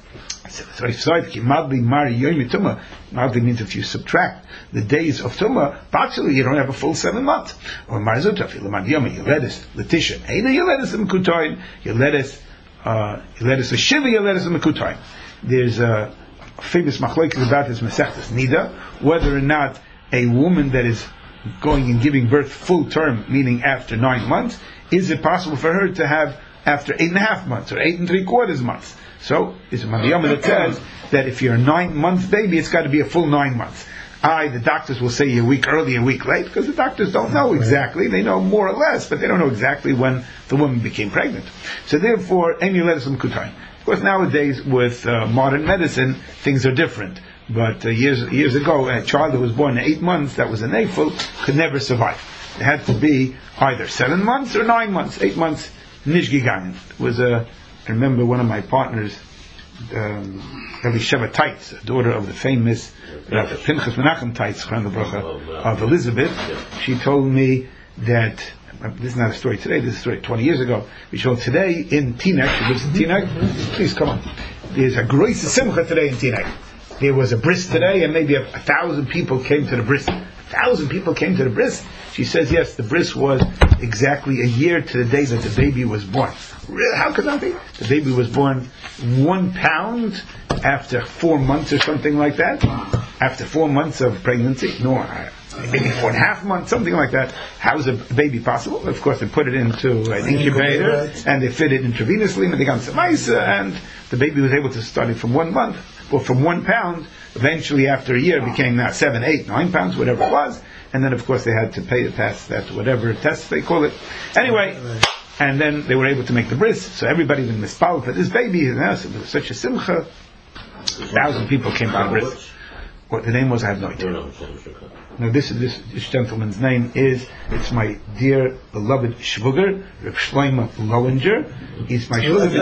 Madli means if you subtract the days of Tumah, actually you don't have a full seven months. Or Marzutaf, Yeledis, Letitia, Eina Yeledis and Mekutoim, Yeledis, Yeledis a Shiva, Yeledis and Mekutoim. There's a famous machlokes about this Masechtas Nida, whether or not a woman that is going and giving birth full term, meaning after nine months, is it possible for her to have after eight and a half months or eight and three quarters months? So, it's a Madiyama that says that if you're a nine-month baby, it's got to be a full nine months. I, the doctors will say you're a week early, a week late, because the doctors don't know exactly. They know more or less, but they don't know exactly when the woman became pregnant. So therefore, emuletism kutayim. Of course, nowadays, with uh, modern medicine, things are different. But uh, years years ago, a child that was born at eight months, that was a nafel, could never survive. It had to be either seven months or nine months. Eight months, nishgiganin. It was a... I remember one of my partners, um, Elisheva Teitz, daughter of the famous Rabbi Pinchas Menachem Teitz, of Elizabeth. She told me that, this is not a story today, this is a story twenty years ago. We told today in Teaneck, she lives in Teaneck, please come on. There's a great simcha today in Teaneck. There was a bris today, and maybe a, a thousand people came to the bris. A thousand people came to the bris. She says, yes, the bris was exactly a year to the day that the baby was born. Really? How could that be? The baby was born one pound after four months or something like that. After four months of pregnancy. No, maybe four and a half months, something like that. How is a baby possible? Of course, they put it into an incubator, and they fit it intravenously, and they got some ice, and the baby was able to start it from one month, or from one pound. Eventually, after a year, it became now seven, eight, nine pounds, whatever it was. And then, of course, they had to pay to pass that, whatever test they call it. Anyway, and then they were able to make the bris. So everybody was mispal for this baby. And there was such a simcha. A thousand people came to the bris. What the name was, I have no idea. Now, this this this gentleman's name is, it's my dear beloved shvuger, Reb Shlomo Lowinger. He's my shvuger.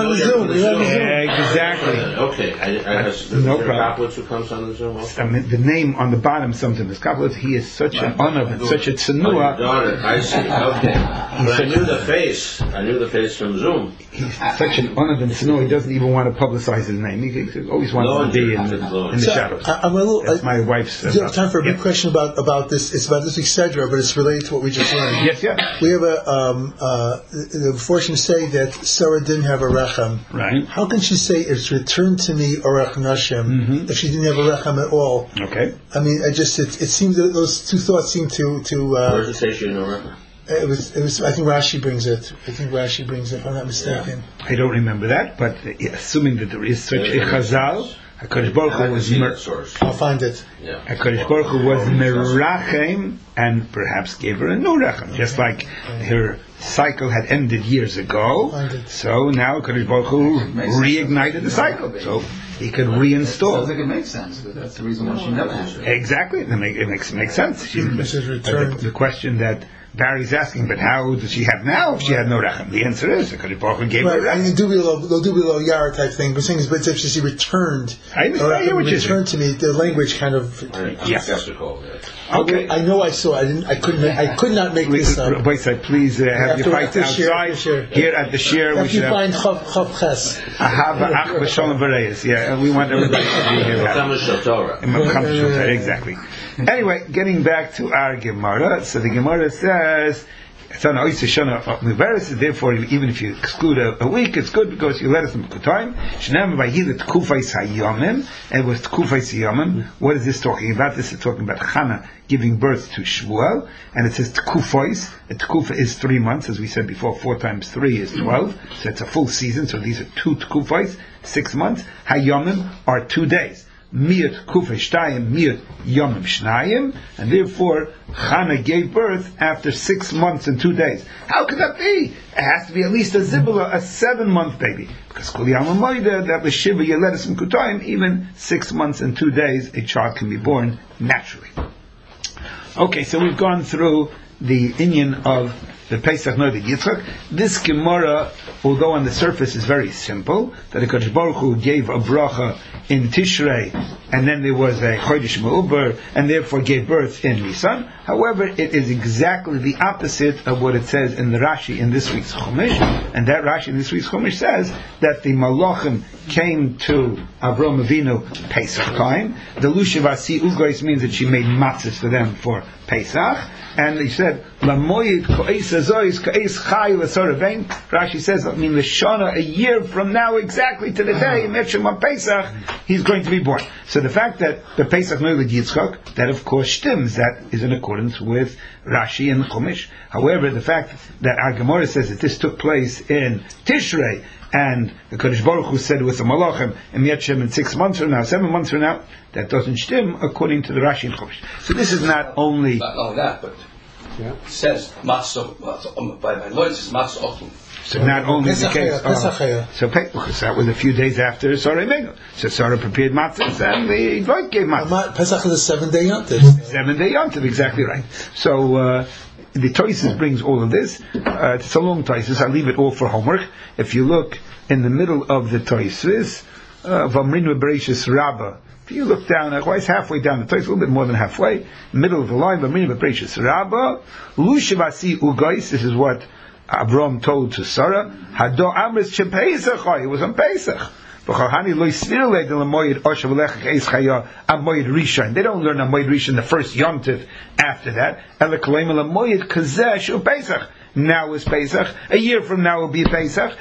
Yeah, exactly. Okay, I, I have no problem. Kaplitz who comes on the Zoom. I mean, the name on the bottom, something is Kaplitz. He is such an honor and such a tzenua. Oh, I see. Okay, but I knew the face. I knew the face from Zoom. He's such an honor and tzenua. He doesn't even want to publicize his name. He, he always wants Lowinger. to be in the, in the shadows. I, I'm little, That's uh, my wife's. do you have time for a yeah. big question about, about this? It's about this week's Sedra, but it's related to what we just learned. Yes, yeah. We have a, um, uh, the fortune say that Sarah didn't have a rechem. Right. How can she say it's returned to me orech nashim Mm-hmm. if she didn't have a rechem at all? Okay. I mean, I just, it, it seems that those two thoughts seem to, to, uh, Where does it say she didn't know? it was, it was, I think Rashi brings it. I think Rashi brings it, if I'm not mistaken. I don't remember that, but uh, assuming that there is such a chazal, HaKadosh Baruch Hu was mer- I'll find it. Yeah. HaKadosh Baruch Hu was merachem and perhaps gave her a new rechem, just like her cycle had ended years ago. So now HaKadosh Baruch Hu reignited the cycle, so he could reinstall. Sounds like it makes sense, but that's the reason why she never has it. Exactly, it makes it makes, makes sense. She, It says but returned. the, the question that Barry's asking, but how does she have now if she had no rechem? The answer is HaKadosh Baruch Hu gave her Right, I mean, rechem. the Dubilo, the Dubilo Yara type thing, but saying is, but if she returned, I understand, or I hear what you're returned to me, the language kind of. Yes. Yeah. Okay. I know I saw. I didn't. I couldn't. I could not make this up. Wait, sir, please uh, have After- your fights after share, outside. after share. Here at the share, we If you should have find Chav Chav Ches, Ahava Ach B'Shalom B'Reis. Yeah, we want everybody to be here. Kama Shatora. Exactly. Anyway, getting back to our Gemara. So the Gemara says, therefore, even if you exclude a, a week, it's good because you let us know time. And it was Tkufais Hayomim. What is this talking about? This is talking about Chana giving birth to Shmuel, and it says Tkufais. A Tkufa is three months, as we said before. Four times three is twelve, so it's a full season. So these are two Tkufais, six months. Hayomim are two days. Miyut Kufa Shtayim, Miyut Yomim Shnayim, and therefore Chana gave birth after six months and two days. How could that be? It has to be at least a Zibula, a seven-month baby. Because Kol Yama Moida, that was Shiva Yeledes and Kutayim, even six months and two days, a child can be born naturally. Okay, so we've gone through the inyan of the Pesach Noda Yitzchak. This Gemara, although on the surface is very simple, that the Kadosh Baruch Hu gave a bracha in Tishrei, and then there was a Chodesh Me'uber, and therefore gave birth in Nisan. However, it is exactly the opposite of what it says in the Rashi in this week's Chumash, and that Rashi in this week's Chumash says that the Malachim came to Avram Avinu Pesach time. The Lushivasi Ugais means that she made matzahs for them for Pesach. And he said, "Lamoyed ko'es azois ko'es chai l'soravein." Rashi says, "I mean, the Shana, a year from now, exactly to the day, Mechem on Pesach, he's going to be born." So the fact that the Pesach Noiled Yitzchak, that of course stims, that is in accordance with Rashi and Chumash. However, the fact that our Gemara says that this took place in Tishrei, and the Kadosh Baruch Hu said with the Malachim, and Yetchem in six months from now, seven months from now, that doesn't stim according to the Rashi and Chumash. So this is not only. Not only that, but Yeah. it says matzah um, by my Lord. It says matzah ochum. So not only the Pesach case. Hayah, Pesach Uh, Hayah. so Pe- because that was a few days after Sarah Megu. So Sarah prepared matzahs and the Lord gave matzahs. Ma- Pesach is a seven day yontif. Seven day yontiv, exactly right. So uh, the Toises brings all of this. Uh, it's a long Toises. I leave it all for homework. If you look in the middle of the Toises, Vamrinu Bereshis Rabbah. If you look down, uh, it's halfway down the Toises, a little bit more than halfway, middle of the line, Vamrinu Bereshis Rabbah, Lushivasi Ugais. This is what Abram told to Sarah. Hado Amris Shepesach. It was on Pesach. They don't learn a Moed Rishon the first Yontif after that. Now is Pesach. A year from now will be Pesach.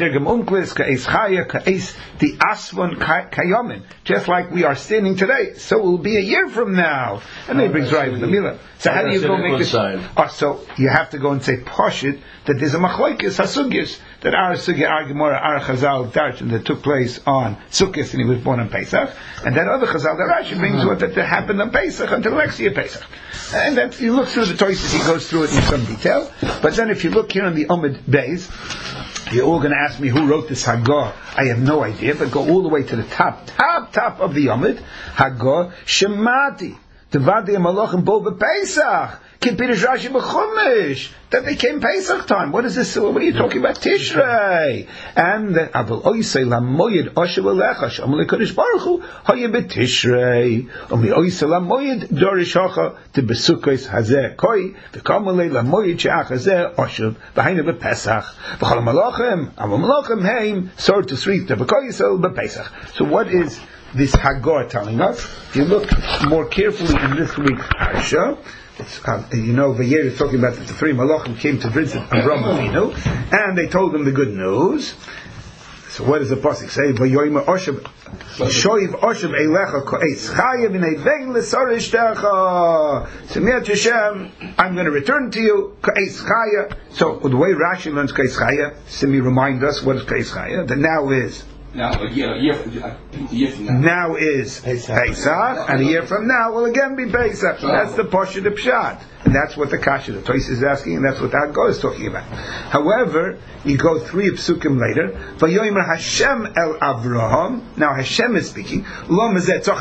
Just like we are standing today, so it will be a year from now. And they brings right with the Milah. So how do you go make this? Oh, so you have to go and say Poshit that there's a Machlokes Hasugis that our Sugya, our Gemara, our Chazal Darshan that took place on Sukkot and he was born on Pesach, and that other Chazal that Rashi brings what that happened on Pesach until next year Pesach. And then you look through the Toises, he goes through it in some detail. But then if you look here on the Omid Beis, you're all going to ask me who wrote this Haggah. I have no idea, but go all the way to the top, top, top of the Omid. Haggah, Shemati, Tevadi Malachim Bo B'Pesach, Kipirish Rashi B'Chumash, that they came Pesach time. What is this? What are you talking about? Tishrei. And Aval Oisei Lamoyed Oshev Alecha Shamle Kodesh Baruch Hu Hoye B'Tishrei Omi Oisei Lamoyed Dorish Hacha to Besukos Hazeh Koi V'Kamalei Lamoyed Sheach Hazeh Oshev V'Haina B'Pesach V'Chol Malachim Aval Malachim Heim Sor to Srit V'Koyisel B'Pesach. So what is this Haggah telling us? If you look more carefully in this week's Parsha, it's, uh, you know, Vayera is talking about that the three Malachim came to visit Avram Avinu, and they told him the good news. So what does the pasuk say? Vayoyim Oshav Shoiv Oshav Eilecha Ko'etz Chaya V'nei Vein L'Sarishdecha. So Miat Hashem, I'm going to return to you Ko'etz Chaya. So the way Rashi learns Ko'etz Chaya, Simi remind us what is Ko'etz Chaya. The now is. Now, a year, a year, a year from now. Now is Pesach, Pesach, and a year from now will again be Pesach. That's the Pasha de Pshat. And that's what the Kasha, the Toys is asking, and that's what the Haggah is talking about. However, you go three psukim later, Vayomer Hashem el Avraham. Now Hashem is speaking. Why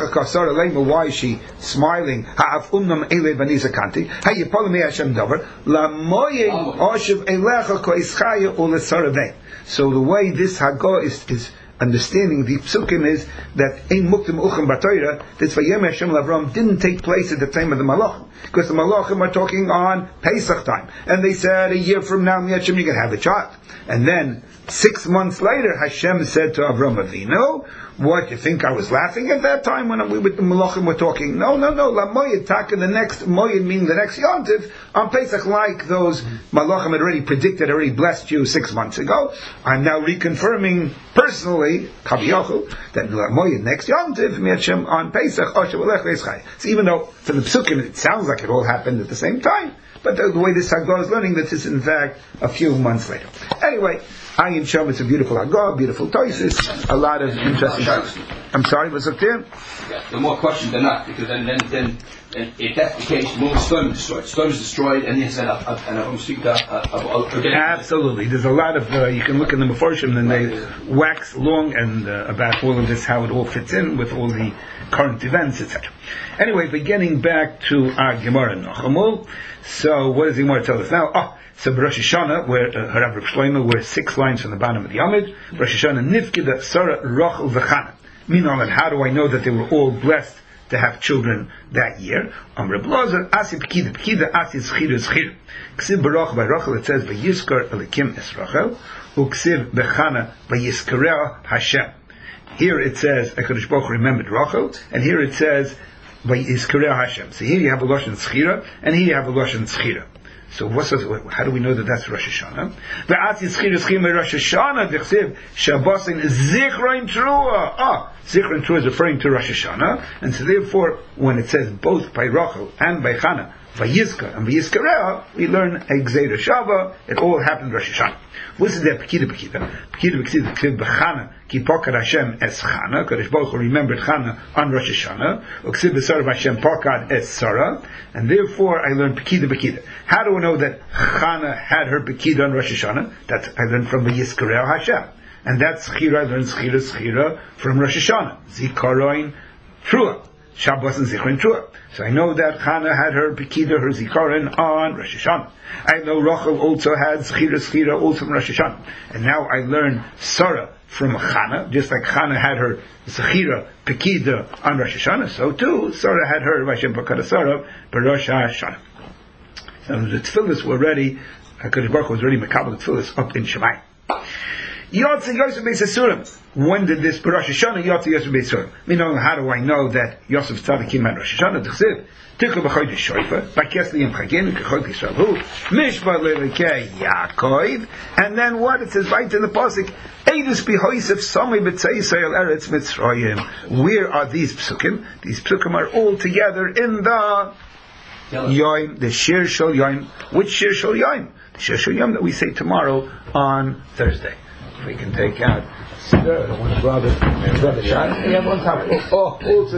is she smiling? Ha'af umnam ele v'nizakanti. Ha'yipolim Hashem davar. La'moyim oshev elecha ko'ischaya u'lesaraveh. So the way this Haggah is, is understanding the psukim is that ein muktim uchim b'Torah, this Vayem Hashem Avram didn't take place at the time of the Malachim, because the Malachim are talking on Pesach time, and they said a year from now, Hashem, you can have a child. And then six months later, Hashem said to Avram Avinu, "What, you think I was laughing at that time when we with the Malachim were talking? No, no, no. La Moyed Taka, the next Moyed meaning the next Yontiv on Pesach, like those Malachim had already predicted, already blessed you six months ago. I'm now reconfirming personally, Kaviyochu, that La Moyed next Yontiv Hashem on Pesach. So even though for the Psukim it sounds like it all happened at the same time, but the, the way this Haggah is learning that it's in fact a few months later. Anyway, Ayin Shom, it's a beautiful Haggah, beautiful Toises, a lot of interesting things. I'm sorry, what's up there? Yeah, the more questions than not, because then, then, then, then if that's the case, more storm is destroyed. Storm is destroyed, and yes, and I'm speaking about. Absolutely, there's a lot of uh, you can look in the Meforshim, and they wax long and uh, about all of this, how it all fits in with all the current events, et cetera. Anyway, beginning back to our Gemara Nachamul. So, what does the Gemara tell us now? Oh, so Rosh Hashanah, where uh, Rav Shlomo, were six lines from the bottom of the Amid. Rosh Hashanah Nifkida Sarah Rachel V'Chana. Meaning, how do I know that they were all blessed to have children that year? Am Reb Lozer Asi Pekida Pekida Asi Zchira Zchira. Ksiv Barach by Rachel, it says Vayizkar Elikim Es Rachel. Uksiv Bechana Vayizkareh Hashem. Here it says HaKadosh Baruch Hu remembered Rachel, and here it says Vayizkareh Hashem. So here you have a Lashon Zchira, and here you have a Lashon Zchira. So what's this, how do we know that that's Rosh Hashanah? Ve'ati Zchira Zchira Rosh Hashanah V'chsiv Shabbosin Zichron Trua. Ah, Zichron Trua is referring to Rosh Hashanah, and so therefore when it says both by Rachel and by Chana, Vayizka and Vayizkareh, we learn a Gzeira Shava. It all happened Rosh Hashanah. What's the Pekida Pekida? Pekida Pekida Pekida B'Chana Ki Pokad Hashem Es Chana. Kadosh Baruch Hu remembered Chana on Rosh Hashanah. Uksiv B'Sarav Hashem Pokad Es Sarah. And therefore I learned Pekida Pekida. How do we know that Chana had her Pekida on Rosh Hashanah? That I learned from Vayizkareh Hashem. And that's Zchira, I learned Zchira Zchira from Rosh Hashanah. Zikaroin Trua. Shabbos and Zichron Trua. So I know that Chana had her Pekida, her Zikaron on Rosh Hashanah. I know Rachel also had Zchira Zchira also from Rosh Hashanah. And now I learn Sarah from Chana, just like Chana had her Zchira Pekida on Rosh Hashanah, so too Sarah had her Vashem Pakada Sarah Rosh Hashanah. So the Tfilis were ready, HaKadosh Baruch Hu was already Mekabel the Tfilis up in Shemayim. Yotze Yosef Beis Asurim. When did this Rosh Hashanah Yotze Yosef Beis Asurim? Meaning, how do I know that Yosef Tzadik came at Rosh Hashanah? T'chsiv Tikhu B'Chodesh Shoifa B'Kes Liyim Chagin K'Chol Yisrael Hu Mishpat Le'Lekei Yaakov. And then what it says right in the pasuk, Eidus B'Hoisef Samei B'Tzeisei El Eretz Mitzrayim. Where are these psukim? These psukim are all together in the Yom, the Shir Shel Yom. Which Shir Shel Yom? The Shir Shel Yom that we say tomorrow on Thursday. We can take out brother, brother, yeah, one time. Oh, also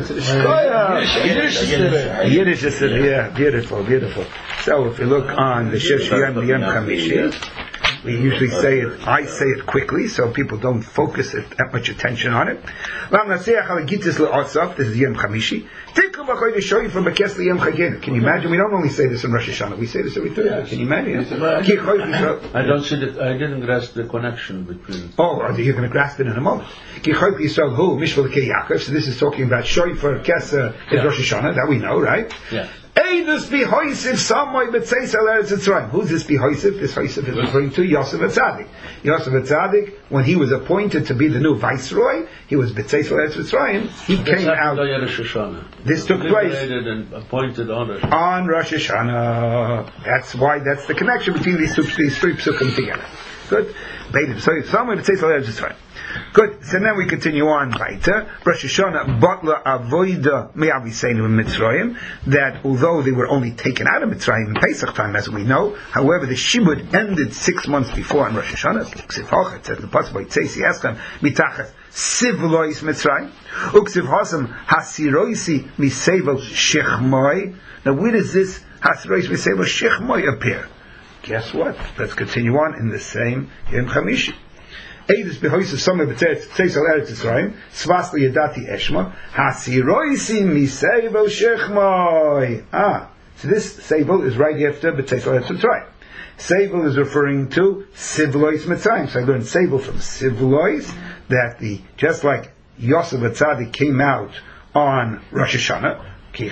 Yiddish is yeah, beautiful, beautiful. So if you look on the Shir Sheyam Yom Chamishi, we usually say it. I say it quickly, so people don't focus it, that much attention on it. This is Yom Chamishi. Can you imagine? We don't only say this in Rosh Hashanah. We say this every Thursday. Can you imagine? I don't see that. I didn't grasp the connection between. Oh, you're going to grasp it in a moment. So this is talking about Shofar Kesa is Rosh Hashanah. That we know, right? Yeah. Eidus Behoisif Samoy B'Tzeis Al Eretz Mitzrayim. Who's this Behoisif? This Hoisif is referring to Yosef Atzadik. Yosef Atzadik, when he was appointed to be the new viceroy, he was B'Tzeis Al Eretz Mitzrayim. He This came out. Hashanah. This took place and appointed on Rosh Hashanah. on Rosh Hashanah. That's why. That's the connection between these two, these three psukim together. Good. Beidim. So Samoy B'Tzeis Al Eretz Mitzrayim. Good. So then we continue on weiter. Rosh Hashanah Batla Avoida Me'aviseinu in Mitzrayim. That although they were only taken out of Mitzrayim in Pesach time, as we know, however, the Shibud ended six months before on Rosh Hashanah. Ksiv Hocha, it says the possible Tzesi Eskan Mitachas Sivlois Mitzrayim. Uksiv Hosam Hasiroisi Misevel Shechmoi. Now, where does this Hasiroisi Misevel Shechmoi appear? Guess what? Let's continue on in the same Yom Chamishi. Eidus behoisus somewhere b'tzeis al Eretz Yisrael, svas liyadati eshma, hasiroisi misevel shechmoi. Ah, so this sevel is right after b'tzeis al Eretz Yisrael. Sevel is referring to Sivlois Mitzrayim. So I learned Sevel from Sivlois, that the, just like Yosef Atzadik came out on Rosh Hashanah, when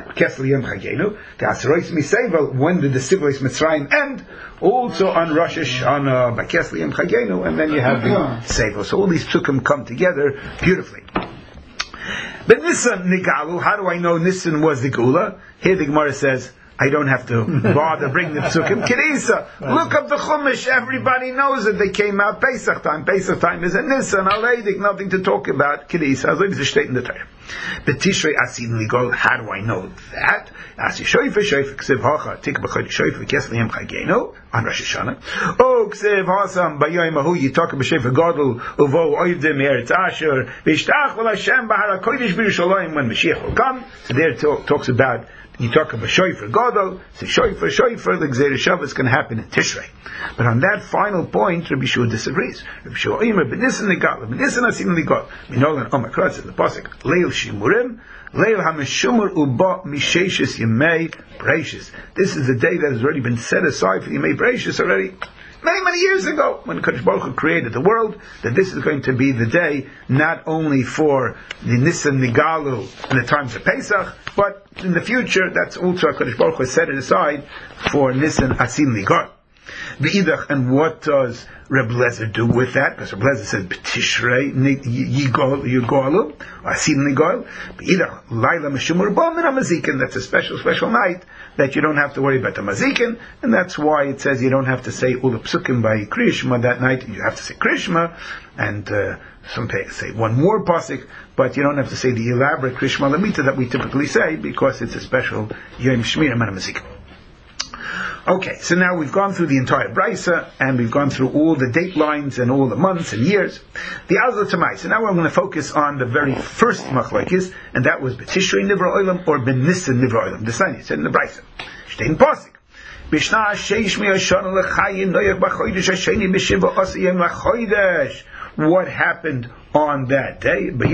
did the Sivlois Mitzrayim end? Also on Rosh Hashanah, by Kesli Yom Chagenu, and then you have the Sevel. So all these psukim come together beautifully. But Nisan Nigalu, how do I know Nisan was the Gula? Here the Gemara says, I don't have to bother bring the psukim. Kirisa, look up the Chumash. Everybody knows that they came out Pesach time. Pesach time is a Nisan, Aleidik, nothing to talk about. Kirisa, as long as it's straight in the Torah. But Tishrei Asin Ligol, how do I know that? Asi Shoifer Shoifer Ksiv Hacha Tik B'Chod Shoifer Kesli Yom Chagenu on Rosh Hashanah. Oh Ksiv Hasam B'Yom Ahu Yitok B'Shoifer Gadol Uvo Oivdim Eretz Asher V'Ishtach V'La Hashem B'Har HaKodesh B'Yerushalayim when Mashiach will come. So there it talk, talks about you talk about Shoifer Gadol, so Shoifer Shoifer the Gzeir Shav is going to happen in Tishrei. But on that final point, Rabbi Shua disagrees. Rabbi Shua Omer B'Nisan Nigal, B'Nisan Asin Nigal, Minolan Omakratz in the pasuk Leil Shimurim. Leil HaMeshumur Uba Misheshes Yemei Breishis. This is a day that has already been set aside for Yemei Breishis already. Many, many years ago, when Kadosh Baruch Hu created the world, that this is going to be the day not only for the Nisan Nigalu in the times of Pesach, but in the future, that's also Kadosh Baruch Hu set it aside for Nisan Asin Nigal. V'idach, and what does Reb Lezer do with that? Because Reb Lezer says, B'tishrei Yigalu, Asin Nigal. V'idach, Laila Meshumur Ba Min HaMazikin. That's a special, special night that you don't have to worry about the Mazikin, and that's why it says you don't have to say all the psukim by Krishma that night. You have to say Krishma, and uh, some say one more pasuk, but you don't have to say the elaborate Krishma Lamita that we typically say, because it's a special Yom Shmira Man HaMazikin. Okay, so now we've gone through the entire Brisa, and we've gone through all the date lines and all the months and years. The Azla Tamai. So now I'm going to focus on the very first machlokes, and that was B'Tishrei Nivra Olam or B'Nisan Nivra Olam. The sign it said in the Brisa. Shtein Pasik. B'Shna Sheish Mi'ashana L'Chayin Noyach B'Chodesh Hasheni B'Shiva Osiyem L'Chodesh. What happened on that day? That's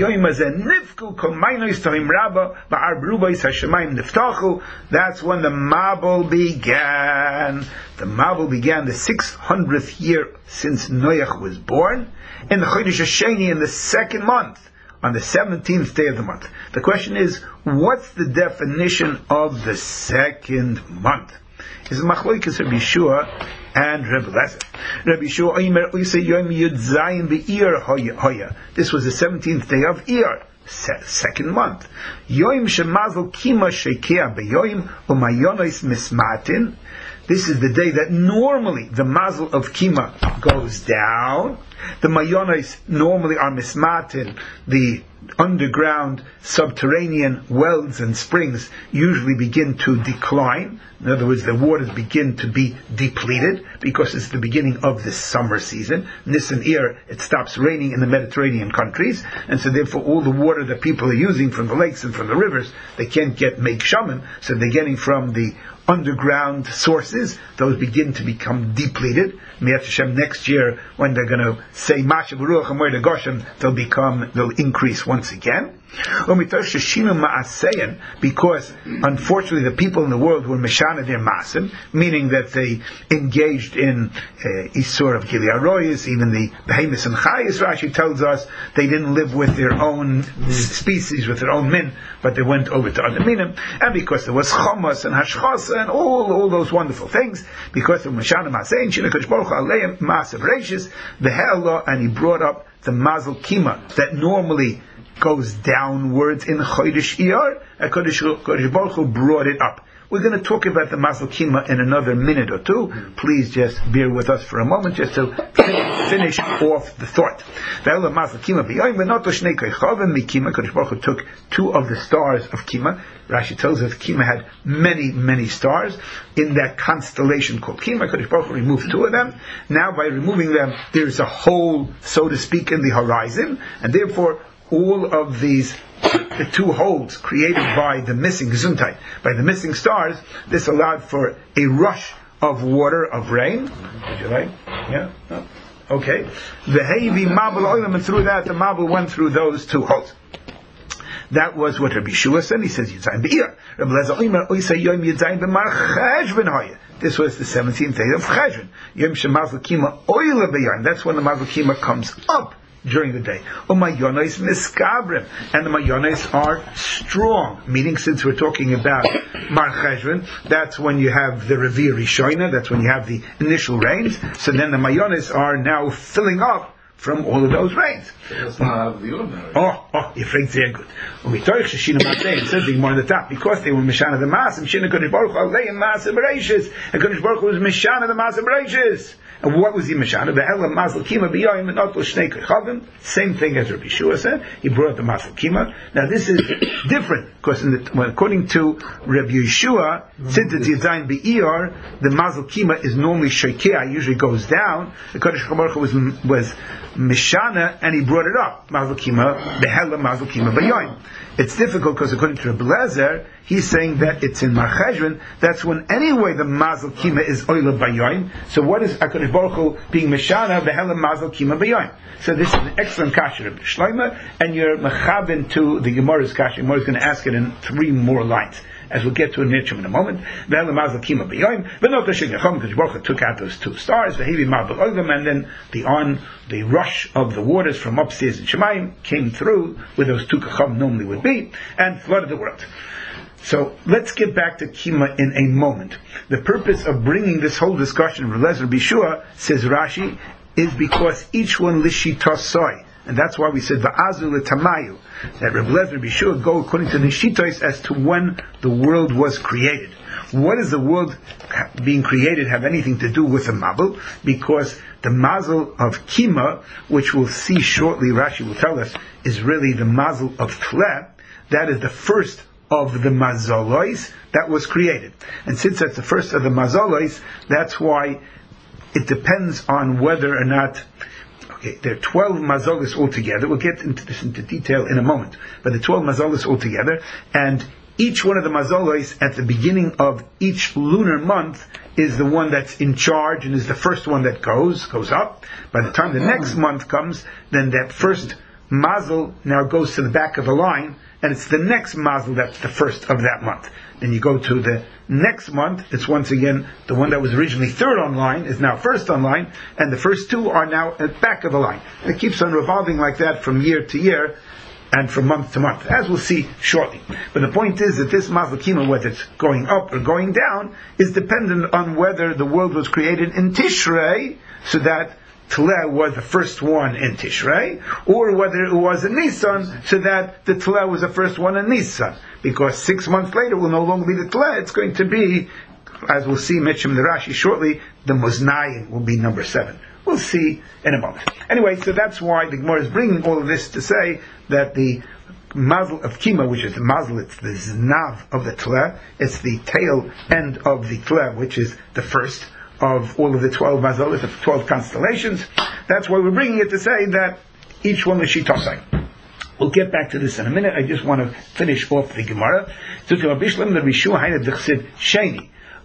when the Mabul began. The Mabul began the six hundredth year since Noach was born, in the Chodesh Hasheni, in the second month, on the seventeenth day of the month. The question is, what's the definition of the second month? Is Machlokes Rabbi Yeshua and Rabbi Lezer. Rabbi Yeshua Omer Oisei Yom Yud Zayin Be'ir Hoya. This was the seventeenth day of Ir, second month. Yom Shemazel Kima Shekea Be'yoim Umayonos Mismatin. This is the day that normally the mazel of Kima goes down. The mayonos normally are mismatin, the underground subterranean wells and springs usually begin to decline. In other words, the waters begin to be depleted because it's the beginning of the summer season. Nisan Ir, it stops raining in the Mediterranean countries, and so therefore all the water that people are using from the lakes and from the rivers, they can't get make shaman, so they're getting from the underground sources. Those begin to become depleted. Me'at Hashem, next year, when they're going to say Mashav Ruach and Moed Goshen, they'll become, they'll increase once again. Because unfortunately the people in the world were Meshana their Masim, meaning that they engaged in uh, Isur of Gili Aroyas, even the Behemoths and Chayas, Rashi tells us they didn't live with their own species, with their own min, but they went over to other minim, and because there was Chomas and Hashchasa and all, all those wonderful things, because of Meshana Masein, Shinakash Baruch Aleim Masav Reishis, the Ha'Allah, and he brought up the Mazel Kima, that normally goes downwards in Chodesh Iyar, and Kodesh Baruch Hu brought it up. We're going to talk about the Mazel Kima in another minute or two. Please just bear with us for a moment, just to finish off the thought. The Mazel Kima b'yoyim v'noto shnei koichavim mikima. Kodesh Baruch Hu took two of the stars of Kima. Rashi tells us Kima had many, many stars in that constellation called Kima. Kodesh Baruch Hu removed two of them. Now, by removing them, there's a hole, so to speak, in the horizon, and therefore all of these, the two holes created by the missing Gesundheit, by the missing stars, this allowed for a rush of water, of rain. Would you like? Yeah? No? Okay. The Hevi Mabel Oilam, and through that, the Mabel went through those two holes. That was what Rabbi Shua said. He says, Yitzayin Be'ir. Rabbi Lezer Oimer, Oisay Yom Yitzayin Be'mar Cheshvan Hoya. This was the seventeenth day of Cheshvan. Yom Shemazal Kima Oila Be'yar. That's when the Mazal Kima comes up during the day. Umayonis miskabrim, and the mayonis are strong. Meaning, since we're talking about Mar Cheshvan, that's when you have the Revi Rishoina, that's when you have the initial rains. So then the mayonis are now filling up from all of those rains. That's not the ordinary. Oh, oh, you're afraid they're good. It says the more on the top, because they were Mishana the Mas, and Kodesh Baruch Hu Aleim Masim Reishis, and Kodesh Baruch Hu was Mishana the Masim Reishis. And what was he Mishana? The Elam Mazel Kima B'yoyim and Otlo Shnei Kechavim. Same thing as Rabbi Shua said. He brought the Mazel Kima. Now this is different, because in the, well, according to Rabbi Yeshua, since it's Yadzayin Be'iyar, the Mazel Kima is normally Sheikah, usually goes down. The Kodesh Baruch Hu was, was Mishana, and he brought it up. Mazel Kima, Be'elam Mazel Kima B'yoyim. It's difficult because according to Rabbi Lezer, he's saying that it's in Mar Cheshvan. That's when anyway the Mazel Kima is Oila Bayoim. So what is HaKadosh Baruch Hu being Meshana V'Helam Mazel Kima Bayoim? So this is an excellent kasha of Shlomo, and you're mechabin to the Gemara's kasha. The Gemara is going to ask it in three more lines, as we'll get to in Nitchum in a moment. V'Helam Mazel Kima Bayoim. V'Not Hashem Yachom, because Baruch Hu took out those two stars, V'Hevi Mabel Oilam, and then the on the rush of the waters from upstairs in Shemayim came through where those two kacham normally would be, and flooded the world. So let's get back to Kima in a moment. The purpose of bringing this whole discussion of Rabbi Lezer Bishua, says Rashi, is because each one lishitasoi, and that's why we said va'azu letamayu, that Rabbi Lezer Bishua go according to the shitos as to when the world was created. What does the world being created have anything to do with the Mabul? Because the Mazel of Kima, which we'll see shortly, Rashi will tell us, is really the Mazel of Tleh. That is the first of the Mazalois that was created. And since that's the first of the Mazalois, that's why it depends on whether or not, okay, there are twelve Mazolis altogether. We'll get into this into detail in a moment. But the twelve Mazolis altogether, and each one of the Mazolos at the beginning of each lunar month is the one that's in charge and is the first one that goes, goes up. By the time the next month comes, then that first Mazel now goes to the back of the line, and it's the next Mazel that's the first of that month. Then you go to the next month, it's once again the one that was originally third on line is now first on line, and the first two are now at the back of the line. And it keeps on revolving like that from year to year, and from month to month, as we'll see shortly. But the point is that this Mazel Kima, whether it's going up or going down, is dependent on whether the world was created in Tishrei, so that Tleh was the first one in Tishrei, or whether it was in Nisan, so that the Tleh was the first one in Nisan. Because six months later will no longer be the Tleh, it's going to be, as we'll see, Mitchum the Rashi shortly, the Muznayim will be number seven. We'll see in a moment. Anyway, so that's why the Gemara is bringing all of this to say that the Mazel of Kima, which is the Mazel, it's the Znav of the Tleh, it's the tail end of the Tleh, which is the first of all of the twelve Mazolis, the twelve constellations. That's why we're bringing it to say that each one is Shitosai. We'll get back to this in a minute. I just want to finish off the Gemara.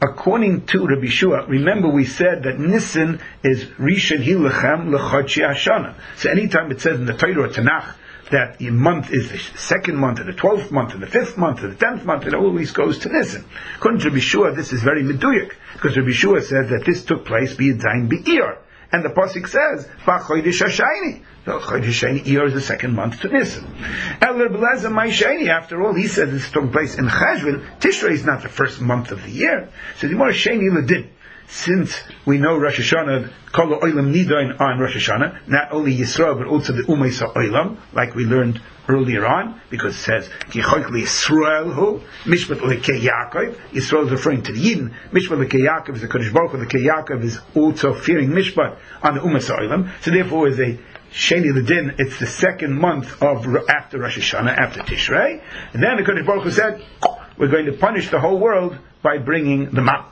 according to Rabbi Shua, remember we said that Nisan is Rishon Hilachem L'Chodshi Hashana. So anytime it says in the Torah or Tanakh that the month is the second month, or the twelfth month, or the fifth month, or the tenth month, it always goes to Nisan. According to Rabbi Shua, this is very meduyik, because Rabbi Shua says that this took place b'Yadzayin b'Iyar. And the pasuk says, "Ba'chodesh Hashayni." So Chodesh Hashayni, Iyar is the second month to Nisan. El Reb Eliezer Ma'ishayni. After all, he says this took place in Cheshvan. Tishrei is not the first month of the year. So the more Shayni Ledin. Since we know Rosh Hashanah, Kol Olam Nidain on Rosh Hashanah, not only Yisrael but also the Umay Olam, like we learned earlier on, because it says Ki Choykli Yisrael Hu Mishpat Lekei Yaakov. Yisrael is referring to the Yidden. Mishpat Lekei Yaakov is the Kodesh Baruch Hu. The Lekei Yaakov is also fearing Mishpat on the Umay Olam. So therefore, is a Sheni Ledin. It's the second month of after Rosh Hashanah, after Tishrei, and then the Kodesh Baruch Hu said, "We're going to punish the whole world by bringing the Mount."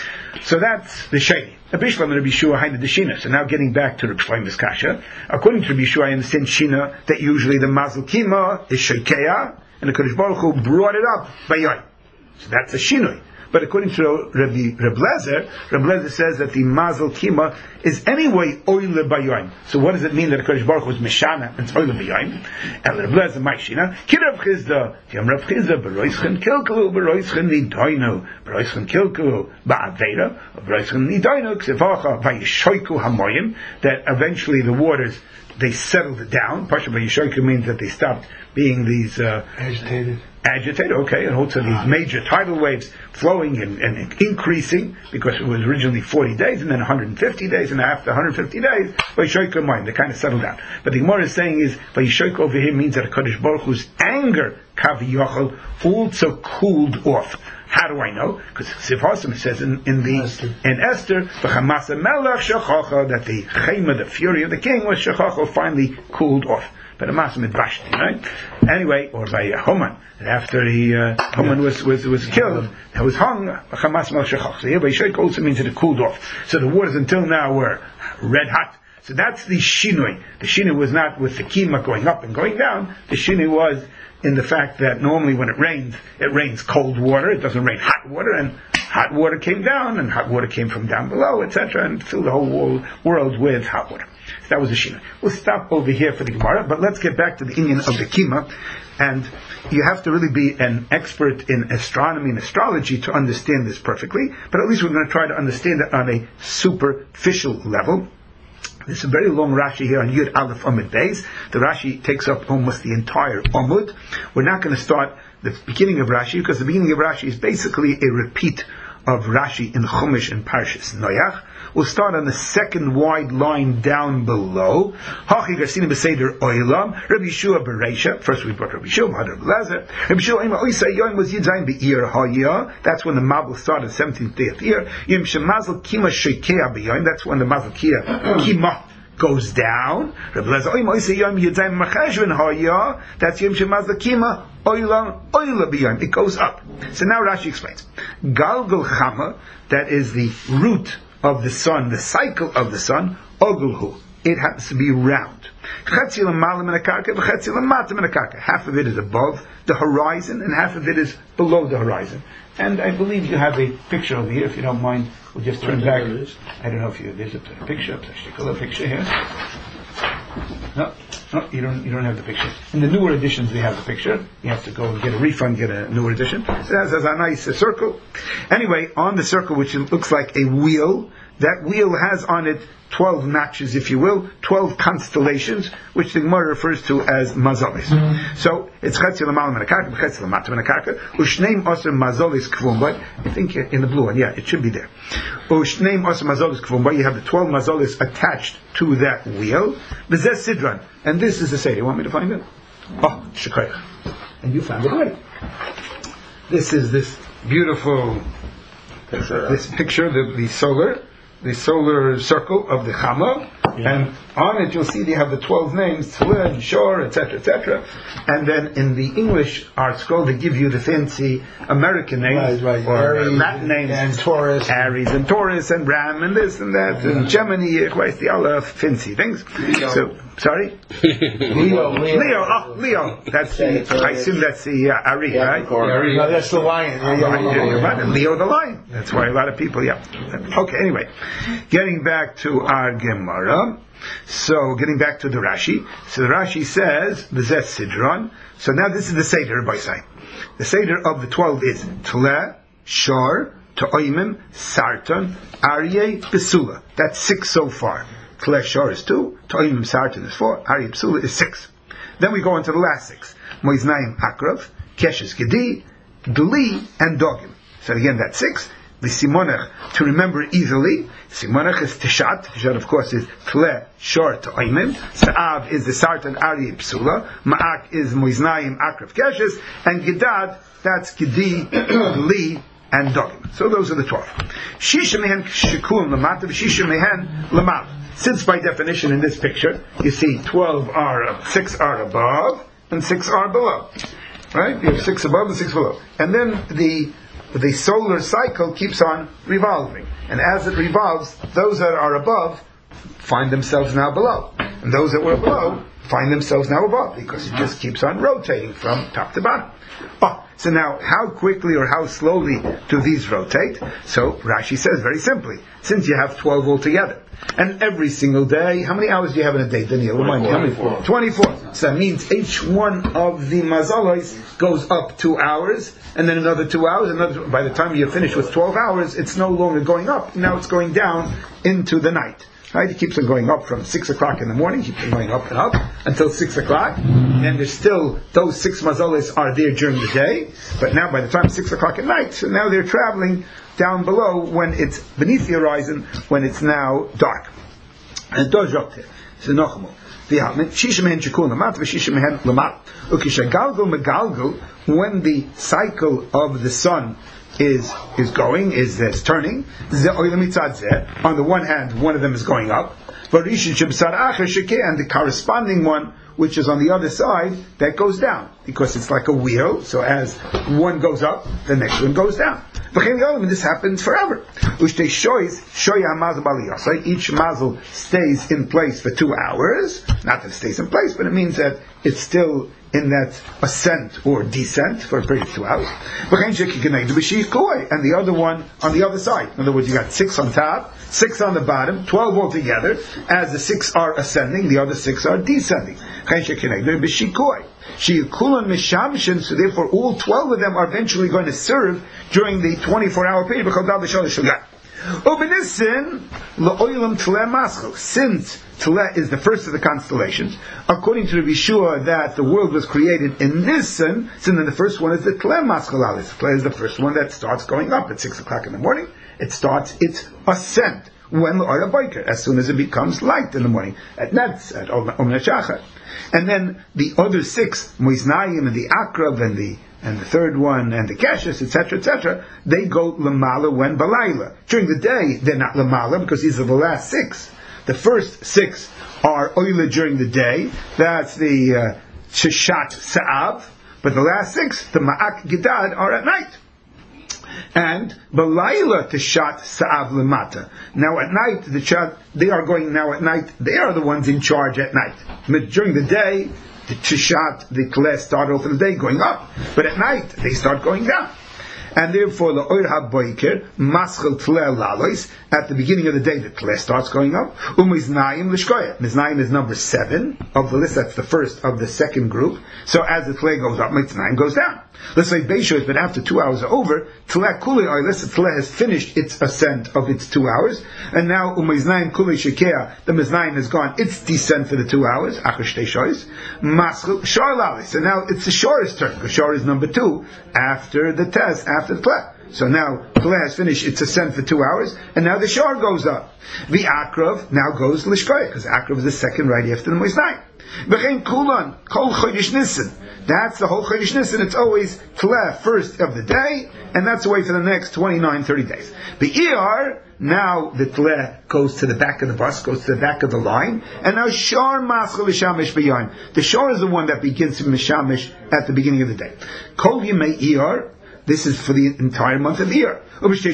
So that's the Sheni. Rabbi Shlomo and Rabbi Shua hainu the Shina. So now getting back to Rabbi Shlomo's kasha. According to Rabbi Shua, I understand Shina that usually the Mazel Kima is Shekeah, and the Kodesh Baruch Hu brought it up by Yoy. So that's a Shinoi. But according to Rabbi Reb Lezer, Reb Lezer says that the Mazel Kima is anyway Oile Bayoim. So what does it mean that the Kodesh Baruch Hu is Meshana and it's Oile Bayoim? And Reb Lezer Maishina, Kirav Chizda, Yom Rav Chizda, Beroischen Kilkulu, Beroischen Nidoinu, Beroischen Kilkulu, Ba'avera, Beroischen Nidoinu, Ksivacha, Vayishoiku Hamoyim, that eventually the waters, they settled it down. Pasha Vayishoiku means that they stopped being these uh, agitated. Agitated, okay, and also these major tidal waves flowing and, and increasing, because it was originally forty days and then one hundred fifty days, and after one hundred fifty days, Vayishoiku Hamoyim, they kind of settled down. But the Gemara is saying is Vayishoiku over here means that the Kodesh Baruch Hu's anger, Kavi Yochel, also cooled off. How do I know? Because Siv Hasim says in, in the Esther. in Esther, V'chamasa melech shechacha, that the chema, the fury of the king, was shechacha, finally cooled off. But a masim Vashti, right? Anyway, or by uh, Haman, after he uh, Haman was was was killed, he was hung. V'chamas melech shechacha. So here, Vayishoiku also means that it cooled off. So the waters until now were red hot. So that's the shinui. The shinui was not with the kima going up and going down. The shinui was in the fact that normally when it rains, it rains cold water, it doesn't rain hot water, and hot water came down, and hot water came from down below, et cetera, and filled the whole world with hot water. So that was the Shina. We'll stop over here for the Gemara, but let's get back to the Inyan of the Kima, and you have to really be an expert in astronomy and astrology to understand this perfectly, but at least we're going to try to understand it on a superficial level. There's a very long Rashi here on Yud Aleph Amud Beis. The Rashi takes up almost the entire Amud. We're not going to start the beginning of Rashi, because the beginning of Rashi is basically a repeat of Rashi in Chumash and Parshas Noach. We'll start on the second wide line down below. Hachi Garsina Beseder Oilam, Rabbi Yeshua Bereisha. First we brought Rabbi Yeshua, Rabbi Lezer. Rabbi Yeshua Ima Oisei Yom was Yidzayin Be'ir Haya. That's when the Mabul started, seventeenth day of the year. Yom Shemazel Kima Shekea Be'yom. That's when the Mazel Kima goes down. Rabbi Lezer Ima Oisei Yom Yidzayin Machashvin Haya. That's Yom Shemazel Kima Oilam Oila Be'yom. It goes up. So now Rashi explains. Galgal Chama, that is the root of the sun, the cycle of the sun, Ogulhu. It happens to be round. Half of it is above the horizon, and half of it is below the horizon. And I believe you have a picture over here. If you don't mind, we'll just turn back. I don't know if you there's a picture. Let's take a little picture here. No, no, you don't. You don't have the picture. In the newer editions, we have the picture. You have to go and get a refund, get a newer edition. So that has a nice uh, circle. Anyway, on the circle, which looks like a wheel, that wheel has on it twelve notches, if you will, twelve constellations, which the Gemara refers to as mazolis. Mm-hmm. So it's chetzi l'malam and a karka, chetzi l'matam and a karka. Ushneim osir mazolis kvumba. I think in the blue one, yeah, it should be there. Ushneim osir mazolis kvumba. You have the twelve mazolis attached to that wheel. B'zeh sidran, and this is the say. You want me to find it? Oh, shekayach. And you found it already. This is this beautiful picture. This picture, the, the solar. the solar circle of the Chama, yeah. And on it you'll see they have the twelve names, Tzlin, Shor, et cetera, et cetera. And then in the English art scroll they give you the fancy American names, right, right. or Aries Latin names, and Taurus, Aries and Taurus and Ram and this and that, yeah. And Gemini, the other fancy things. So Sorry? Leo, Leo. Leo, oh, Leo. That's the, I assume that's the uh, Ari, Yeah, right? Ari. No, that's the lion. Yeah, yeah, Right, yeah, yeah, yeah. you're right. Leo the lion. That's why a lot of people, yeah. Okay, anyway. Getting back to our Gemara. So, getting back to the Rashi. So the Rashi says, V'zeh Sidron. So now this is the Seder by side. The Seder of the twelve is Tle, Shor, To'imim, Sarton, Aryeh, Pesula. That's six so far. Tle, Shor is two, To'imim, Sarton is four, Aryeh, Pesula is six. Then we go on to the last six. Moiznaim, Akrav, Keshes, Gedi, Duli, and Dogim. So again, that's six. The Simonach, to remember easily, Simonach is Tishat. Tishat, of course, is Tle, Shor, To'imim. Sa'av is the Sartan, Aryeh, Pesula. Ma'ak is Moiznaim, Akrav, Keshes. And Gedad, that's Gedi, Duli, and Dogim. So those are the twelve. Shisha mehen shikun lamata, shisha mehen lamal. Since by definition in this picture, you see twelve are, six are above, and six are below. Right? You have six above and six below. And then the the solar cycle keeps on revolving. And as it revolves, those that are above find themselves now below. And those that were below find themselves now above, because it just keeps on rotating from top to bottom. Oh, so now, how quickly or how slowly do these rotate? So, Rashi says very simply, since you have twelve altogether, and every single day, how many hours do you have in a day, Daniel? Remind me, how many? twenty-four. So that means each one of the mazalos goes up two hours, and then another two hours, another, by the time you finish with twelve hours, it's no longer going up, now it's going down into the night. Right? It keeps on going up from six o'clock in the morning, keeps on going up and up until six o'clock, and there's still, those six mazalas are there during the day, but now by the time six o'clock at night, so now they're traveling down below when it's beneath the horizon, when it's now dark. And does up there. So Nochamo. When the cycle of the sun is is going, is is turning. On the one hand, one of them is going up, and the corresponding one, which is on the other side, that goes down, because it's like a wheel. So as one goes up, the next one goes down. This happens forever. Each mazel stays in place for two hours. Not that it stays in place, but it means that it's still in that ascent or descent for a period of two hours. And the other one on the other side. In other words, you got six on top, six on the bottom, twelve altogether. As the six are ascending, the other six are descending. So therefore all twelve of them are eventually going to serve during the twenty-four hour period. Since Tle is the first of the constellations, according to Rabbi Yeshua, that the world was created in Nisan, so then the first one is the Tle Maschalalis. Tle is the first one that starts going up at six o'clock in the morning. It starts its ascent when L'Oyer Boker, as soon as it becomes light in the morning, at Netz, at Om Shachar. And then the other six, Moiznayim and the Akrav and the and the third one and the Keshes, et cetera, et cetera, they go Lamala when Balayla. During the day, they're not Lamala because these are the last six. The first six are Oila during the day. That's the uh, Shishat Sa'av. But the last six, the Ma'ak Gedad, are at night. And Balayla Tishat Sa'av Lamata. Now at night, the chat, they are going now at night, they are the ones in charge at night. But during the day, the Tishat, the Kles start off in the day going up. But at night, they start going down. And therefore, the Oir HaBoiker, Maschel Tle Lalois, at the beginning of the day, the Tle starts going up. Umiznayim Lishkoya. Miznayim is number seven of the list, that's the first of the second group. So as the Tle goes up, Miznayim goes down. Let's say Beishois, but after two hours are over, Tle Kuli Oilis, the Tle has finished its ascent of its two hours, and now Umiznayim Kuli Shekea, the Miznayim has gone its descent for the two hours, Achash Teishois, Maschel Shor Lalois. So now it's the Shor's turn, because Shor is number two, after the test, after the Tle. So now Tle has finished its ascent for two hours, and now the Shor goes up. The Akrav now goes Lishkoya, because Akrav is the second right after the Moiznayim. V'chein Kulan, Kol Chodesh Nisan. That's the whole Chodesh Nisan. It's always Tle first of the day, and that's the way for the next twenty-nine, thirty days. The Iyar, now the Tle goes to the back of the bus, goes to the back of the line, and now Shor Maschel Mishamish B'Yayim. The Shor is the one that begins to Mishamish at the beginning of the day. Kol Yimei Iyar, This is for the entire month of the year. Now the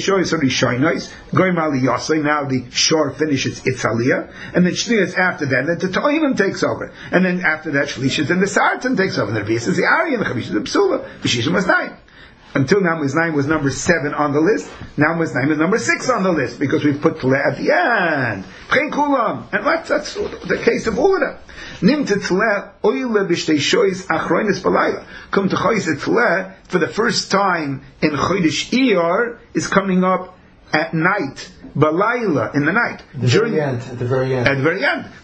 shor finishes its aliyah, and then Shnias after that, then the Ta'imim takes over. And then after that, Shlishis and the Sartan takes over. And the Revius is the Ari, and the Chavish is the Psula. The Shishim was nine. Until now, Miznaim was number seven on the list. Now Miznaim is number six on the list, because we've put Tleh at the end. And that's, that's the case of all of them. Nim to Tleh, oile b'shtei shoyis achroinis balayla. Come to Choyis Tleh, for the first time in Chodesh Iyar, is coming up at night, balayla, in the night. The During, very end, at the very end. At the very end.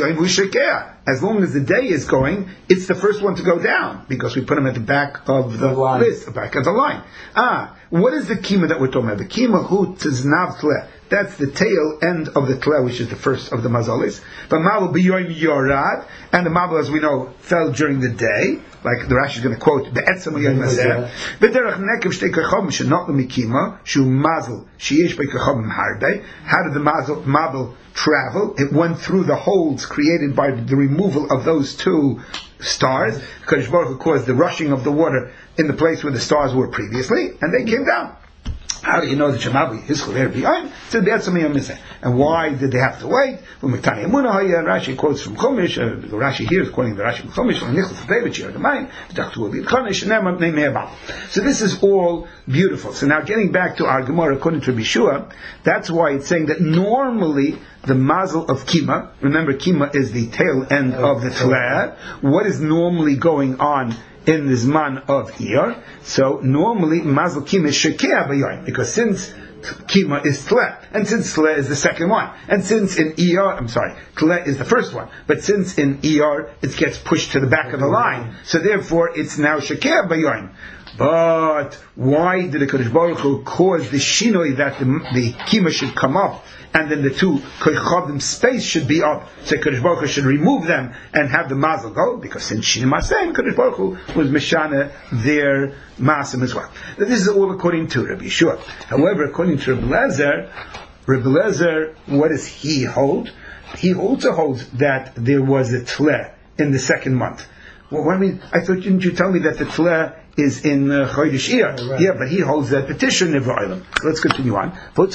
As long as the day is going, it's the first one to go down, because we put them at the back of the, the list, the back of the line. Ah, what is the kima that we're talking about? The kima hu tiznav tleh. That's the tail end of the tleh, which is the first of the mazalis. But mabel biyoyim yorad, and the mabel, as we know, fell during the day, like the Rashi is going to quote, be'etzem yoyim mazeh. B'derech nekev shtei kachom shenot l'mikima, shu mazel, sheyesh be'kachom harbe. How did the mazel, mabel travel? It went through the holes created by the removal of those two stars. Kadosh Baruch Hu caused the rushing of the water in the place where the stars were previously, and they came down. How do you know that Shemavi is Choler B'Yayim? So that's something I'm missing. And why did they have to wait? U'Mektani Emunah Haya, Rashi quotes from Chumash, uh, the Rashi here is quoting the Rashi from Chumash, Nichlas David, Shir D'Mayim, V'Tachtu Abid Chodesh, Nema B'nei Me'abal. So this is all beautiful. So now getting back to our Gemara, according to Bishua, that's why it's saying that normally the mazel of Kima, remember Kima is the tail end of the Tleh, what is normally going on in the Zman of Iyar? So normally Mazel Kima is Shekeh B'Yoyim, because since Kima is Tleh, and since Tleh is the second one, and since in Iyar, I'm sorry, Tleh is the first one, but since in Iyar it gets pushed to the back of the line, so therefore it's now Shekeh B'Yoyim. But why did the Kadosh Baruch Hu cause the shinoi that the, the Kima should come up, and then the two koichavim space should be up, so Kadosh Baruch Hu should remove them and have the mazel go? Because since Shin Masayim, Kadosh Baruch Hu was Meshana their masim as well. Now, this is all according to Rabbi Yeshua. However, according to Rabbi Lezer, Rabbi Lezer, what does he hold? He also holds that there was a tleh in the second month. Well, I mean, I thought, didn't you tell me that the tleh is in uh, Chodesh Iyar? Right. Yeah, but he holds that petition in V'olam. Let's continue on.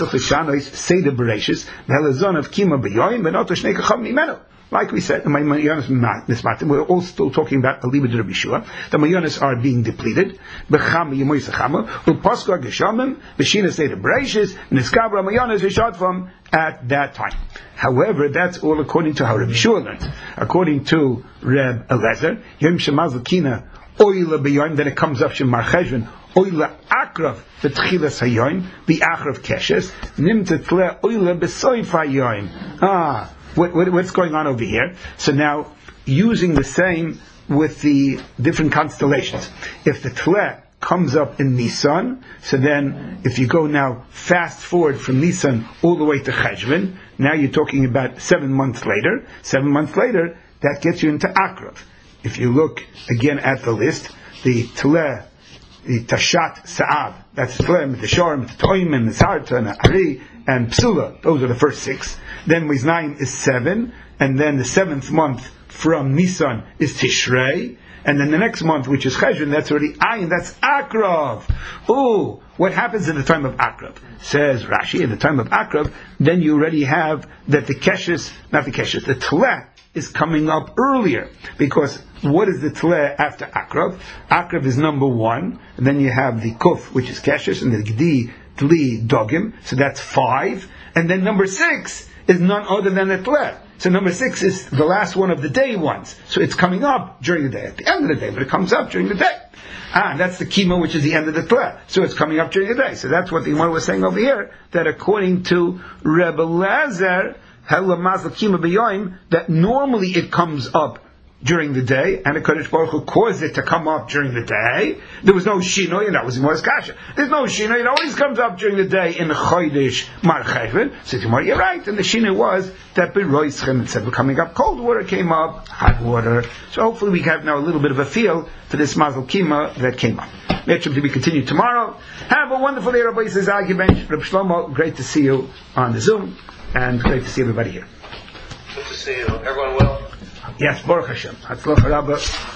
Like we said, we're all still talking about the Libud Rabbi Yeshua. The Mayonis are being depleted. At that time. However, that's all according to how Rabbi Yeshua learned. According to Reb Eliezer, Yom Shemaz Kina Oila B'Yoyim, then it comes up Shemar Cheshvan Oila Akrav B'Tchilas Hayoyim B'Achrav Keshes Nimta Tle Oila B'Soif Hayoyim. Ah, what, what, what's going on over here? So now, using the same with the different constellations. If the Tle comes up in Nisan, so then if you go now fast forward from Nisan all the way to Cheshvan, now you're talking about seven months later. Seven months later, that gets you into Akrav. If you look again at the list, the Tleh, the Tashat Sa'av, that's Tleh, the Shorim, the Toim, the Sarta, and the Ari, and Psula, those are the first six. Then Miznaim is seven, and then the seventh month from Nisan is Tishrei, and then the next month, which is Cheshvan, that's already Ayin, that's Akrav. Ooh, what happens in the time of Akrav? Says Rashi, in the time of Akrav, then you already have that the Keshes, not the Keshes, the Tleh is coming up earlier. Because what is the Tleh after Akrav? Akrav is number one, and then you have the Kuf, which is Keshes, and the Gdi, Tli, Dogim, so that's five, and then number six is none other than the Tleh. So number six is the last one of the day ones. So it's coming up during the day, at the end of the day, but it comes up during the day. Ah, and that's the Kima, which is the end of the Tleh. So it's coming up during the day. So that's what the Gemara was saying over here, that according to Rebbe Lezer, that normally it comes up during the day, and the Kadosh Baruch Hu caused it to come up during the day. There was no Shinoi, and that was Gemara's Kasha. There's no Shinoi, it always comes up during the day in Chodesh Mar Cheshvan. So Gemara, you're right, and the Shinoi was that B'Roischem, instead of coming up cold water, came up hot water. So hopefully we have now a little bit of a feel for this Mazel Kima that came up. Lecture to be continued tomorrow. Have a wonderful day, Rabbi Yisrael Bench, Rabbi Shlomo. Great to see you on the Zoom, and great to see everybody here. Good to see you. Everyone well? Yes, Baruch Hashem. Hatzloch Rabbah.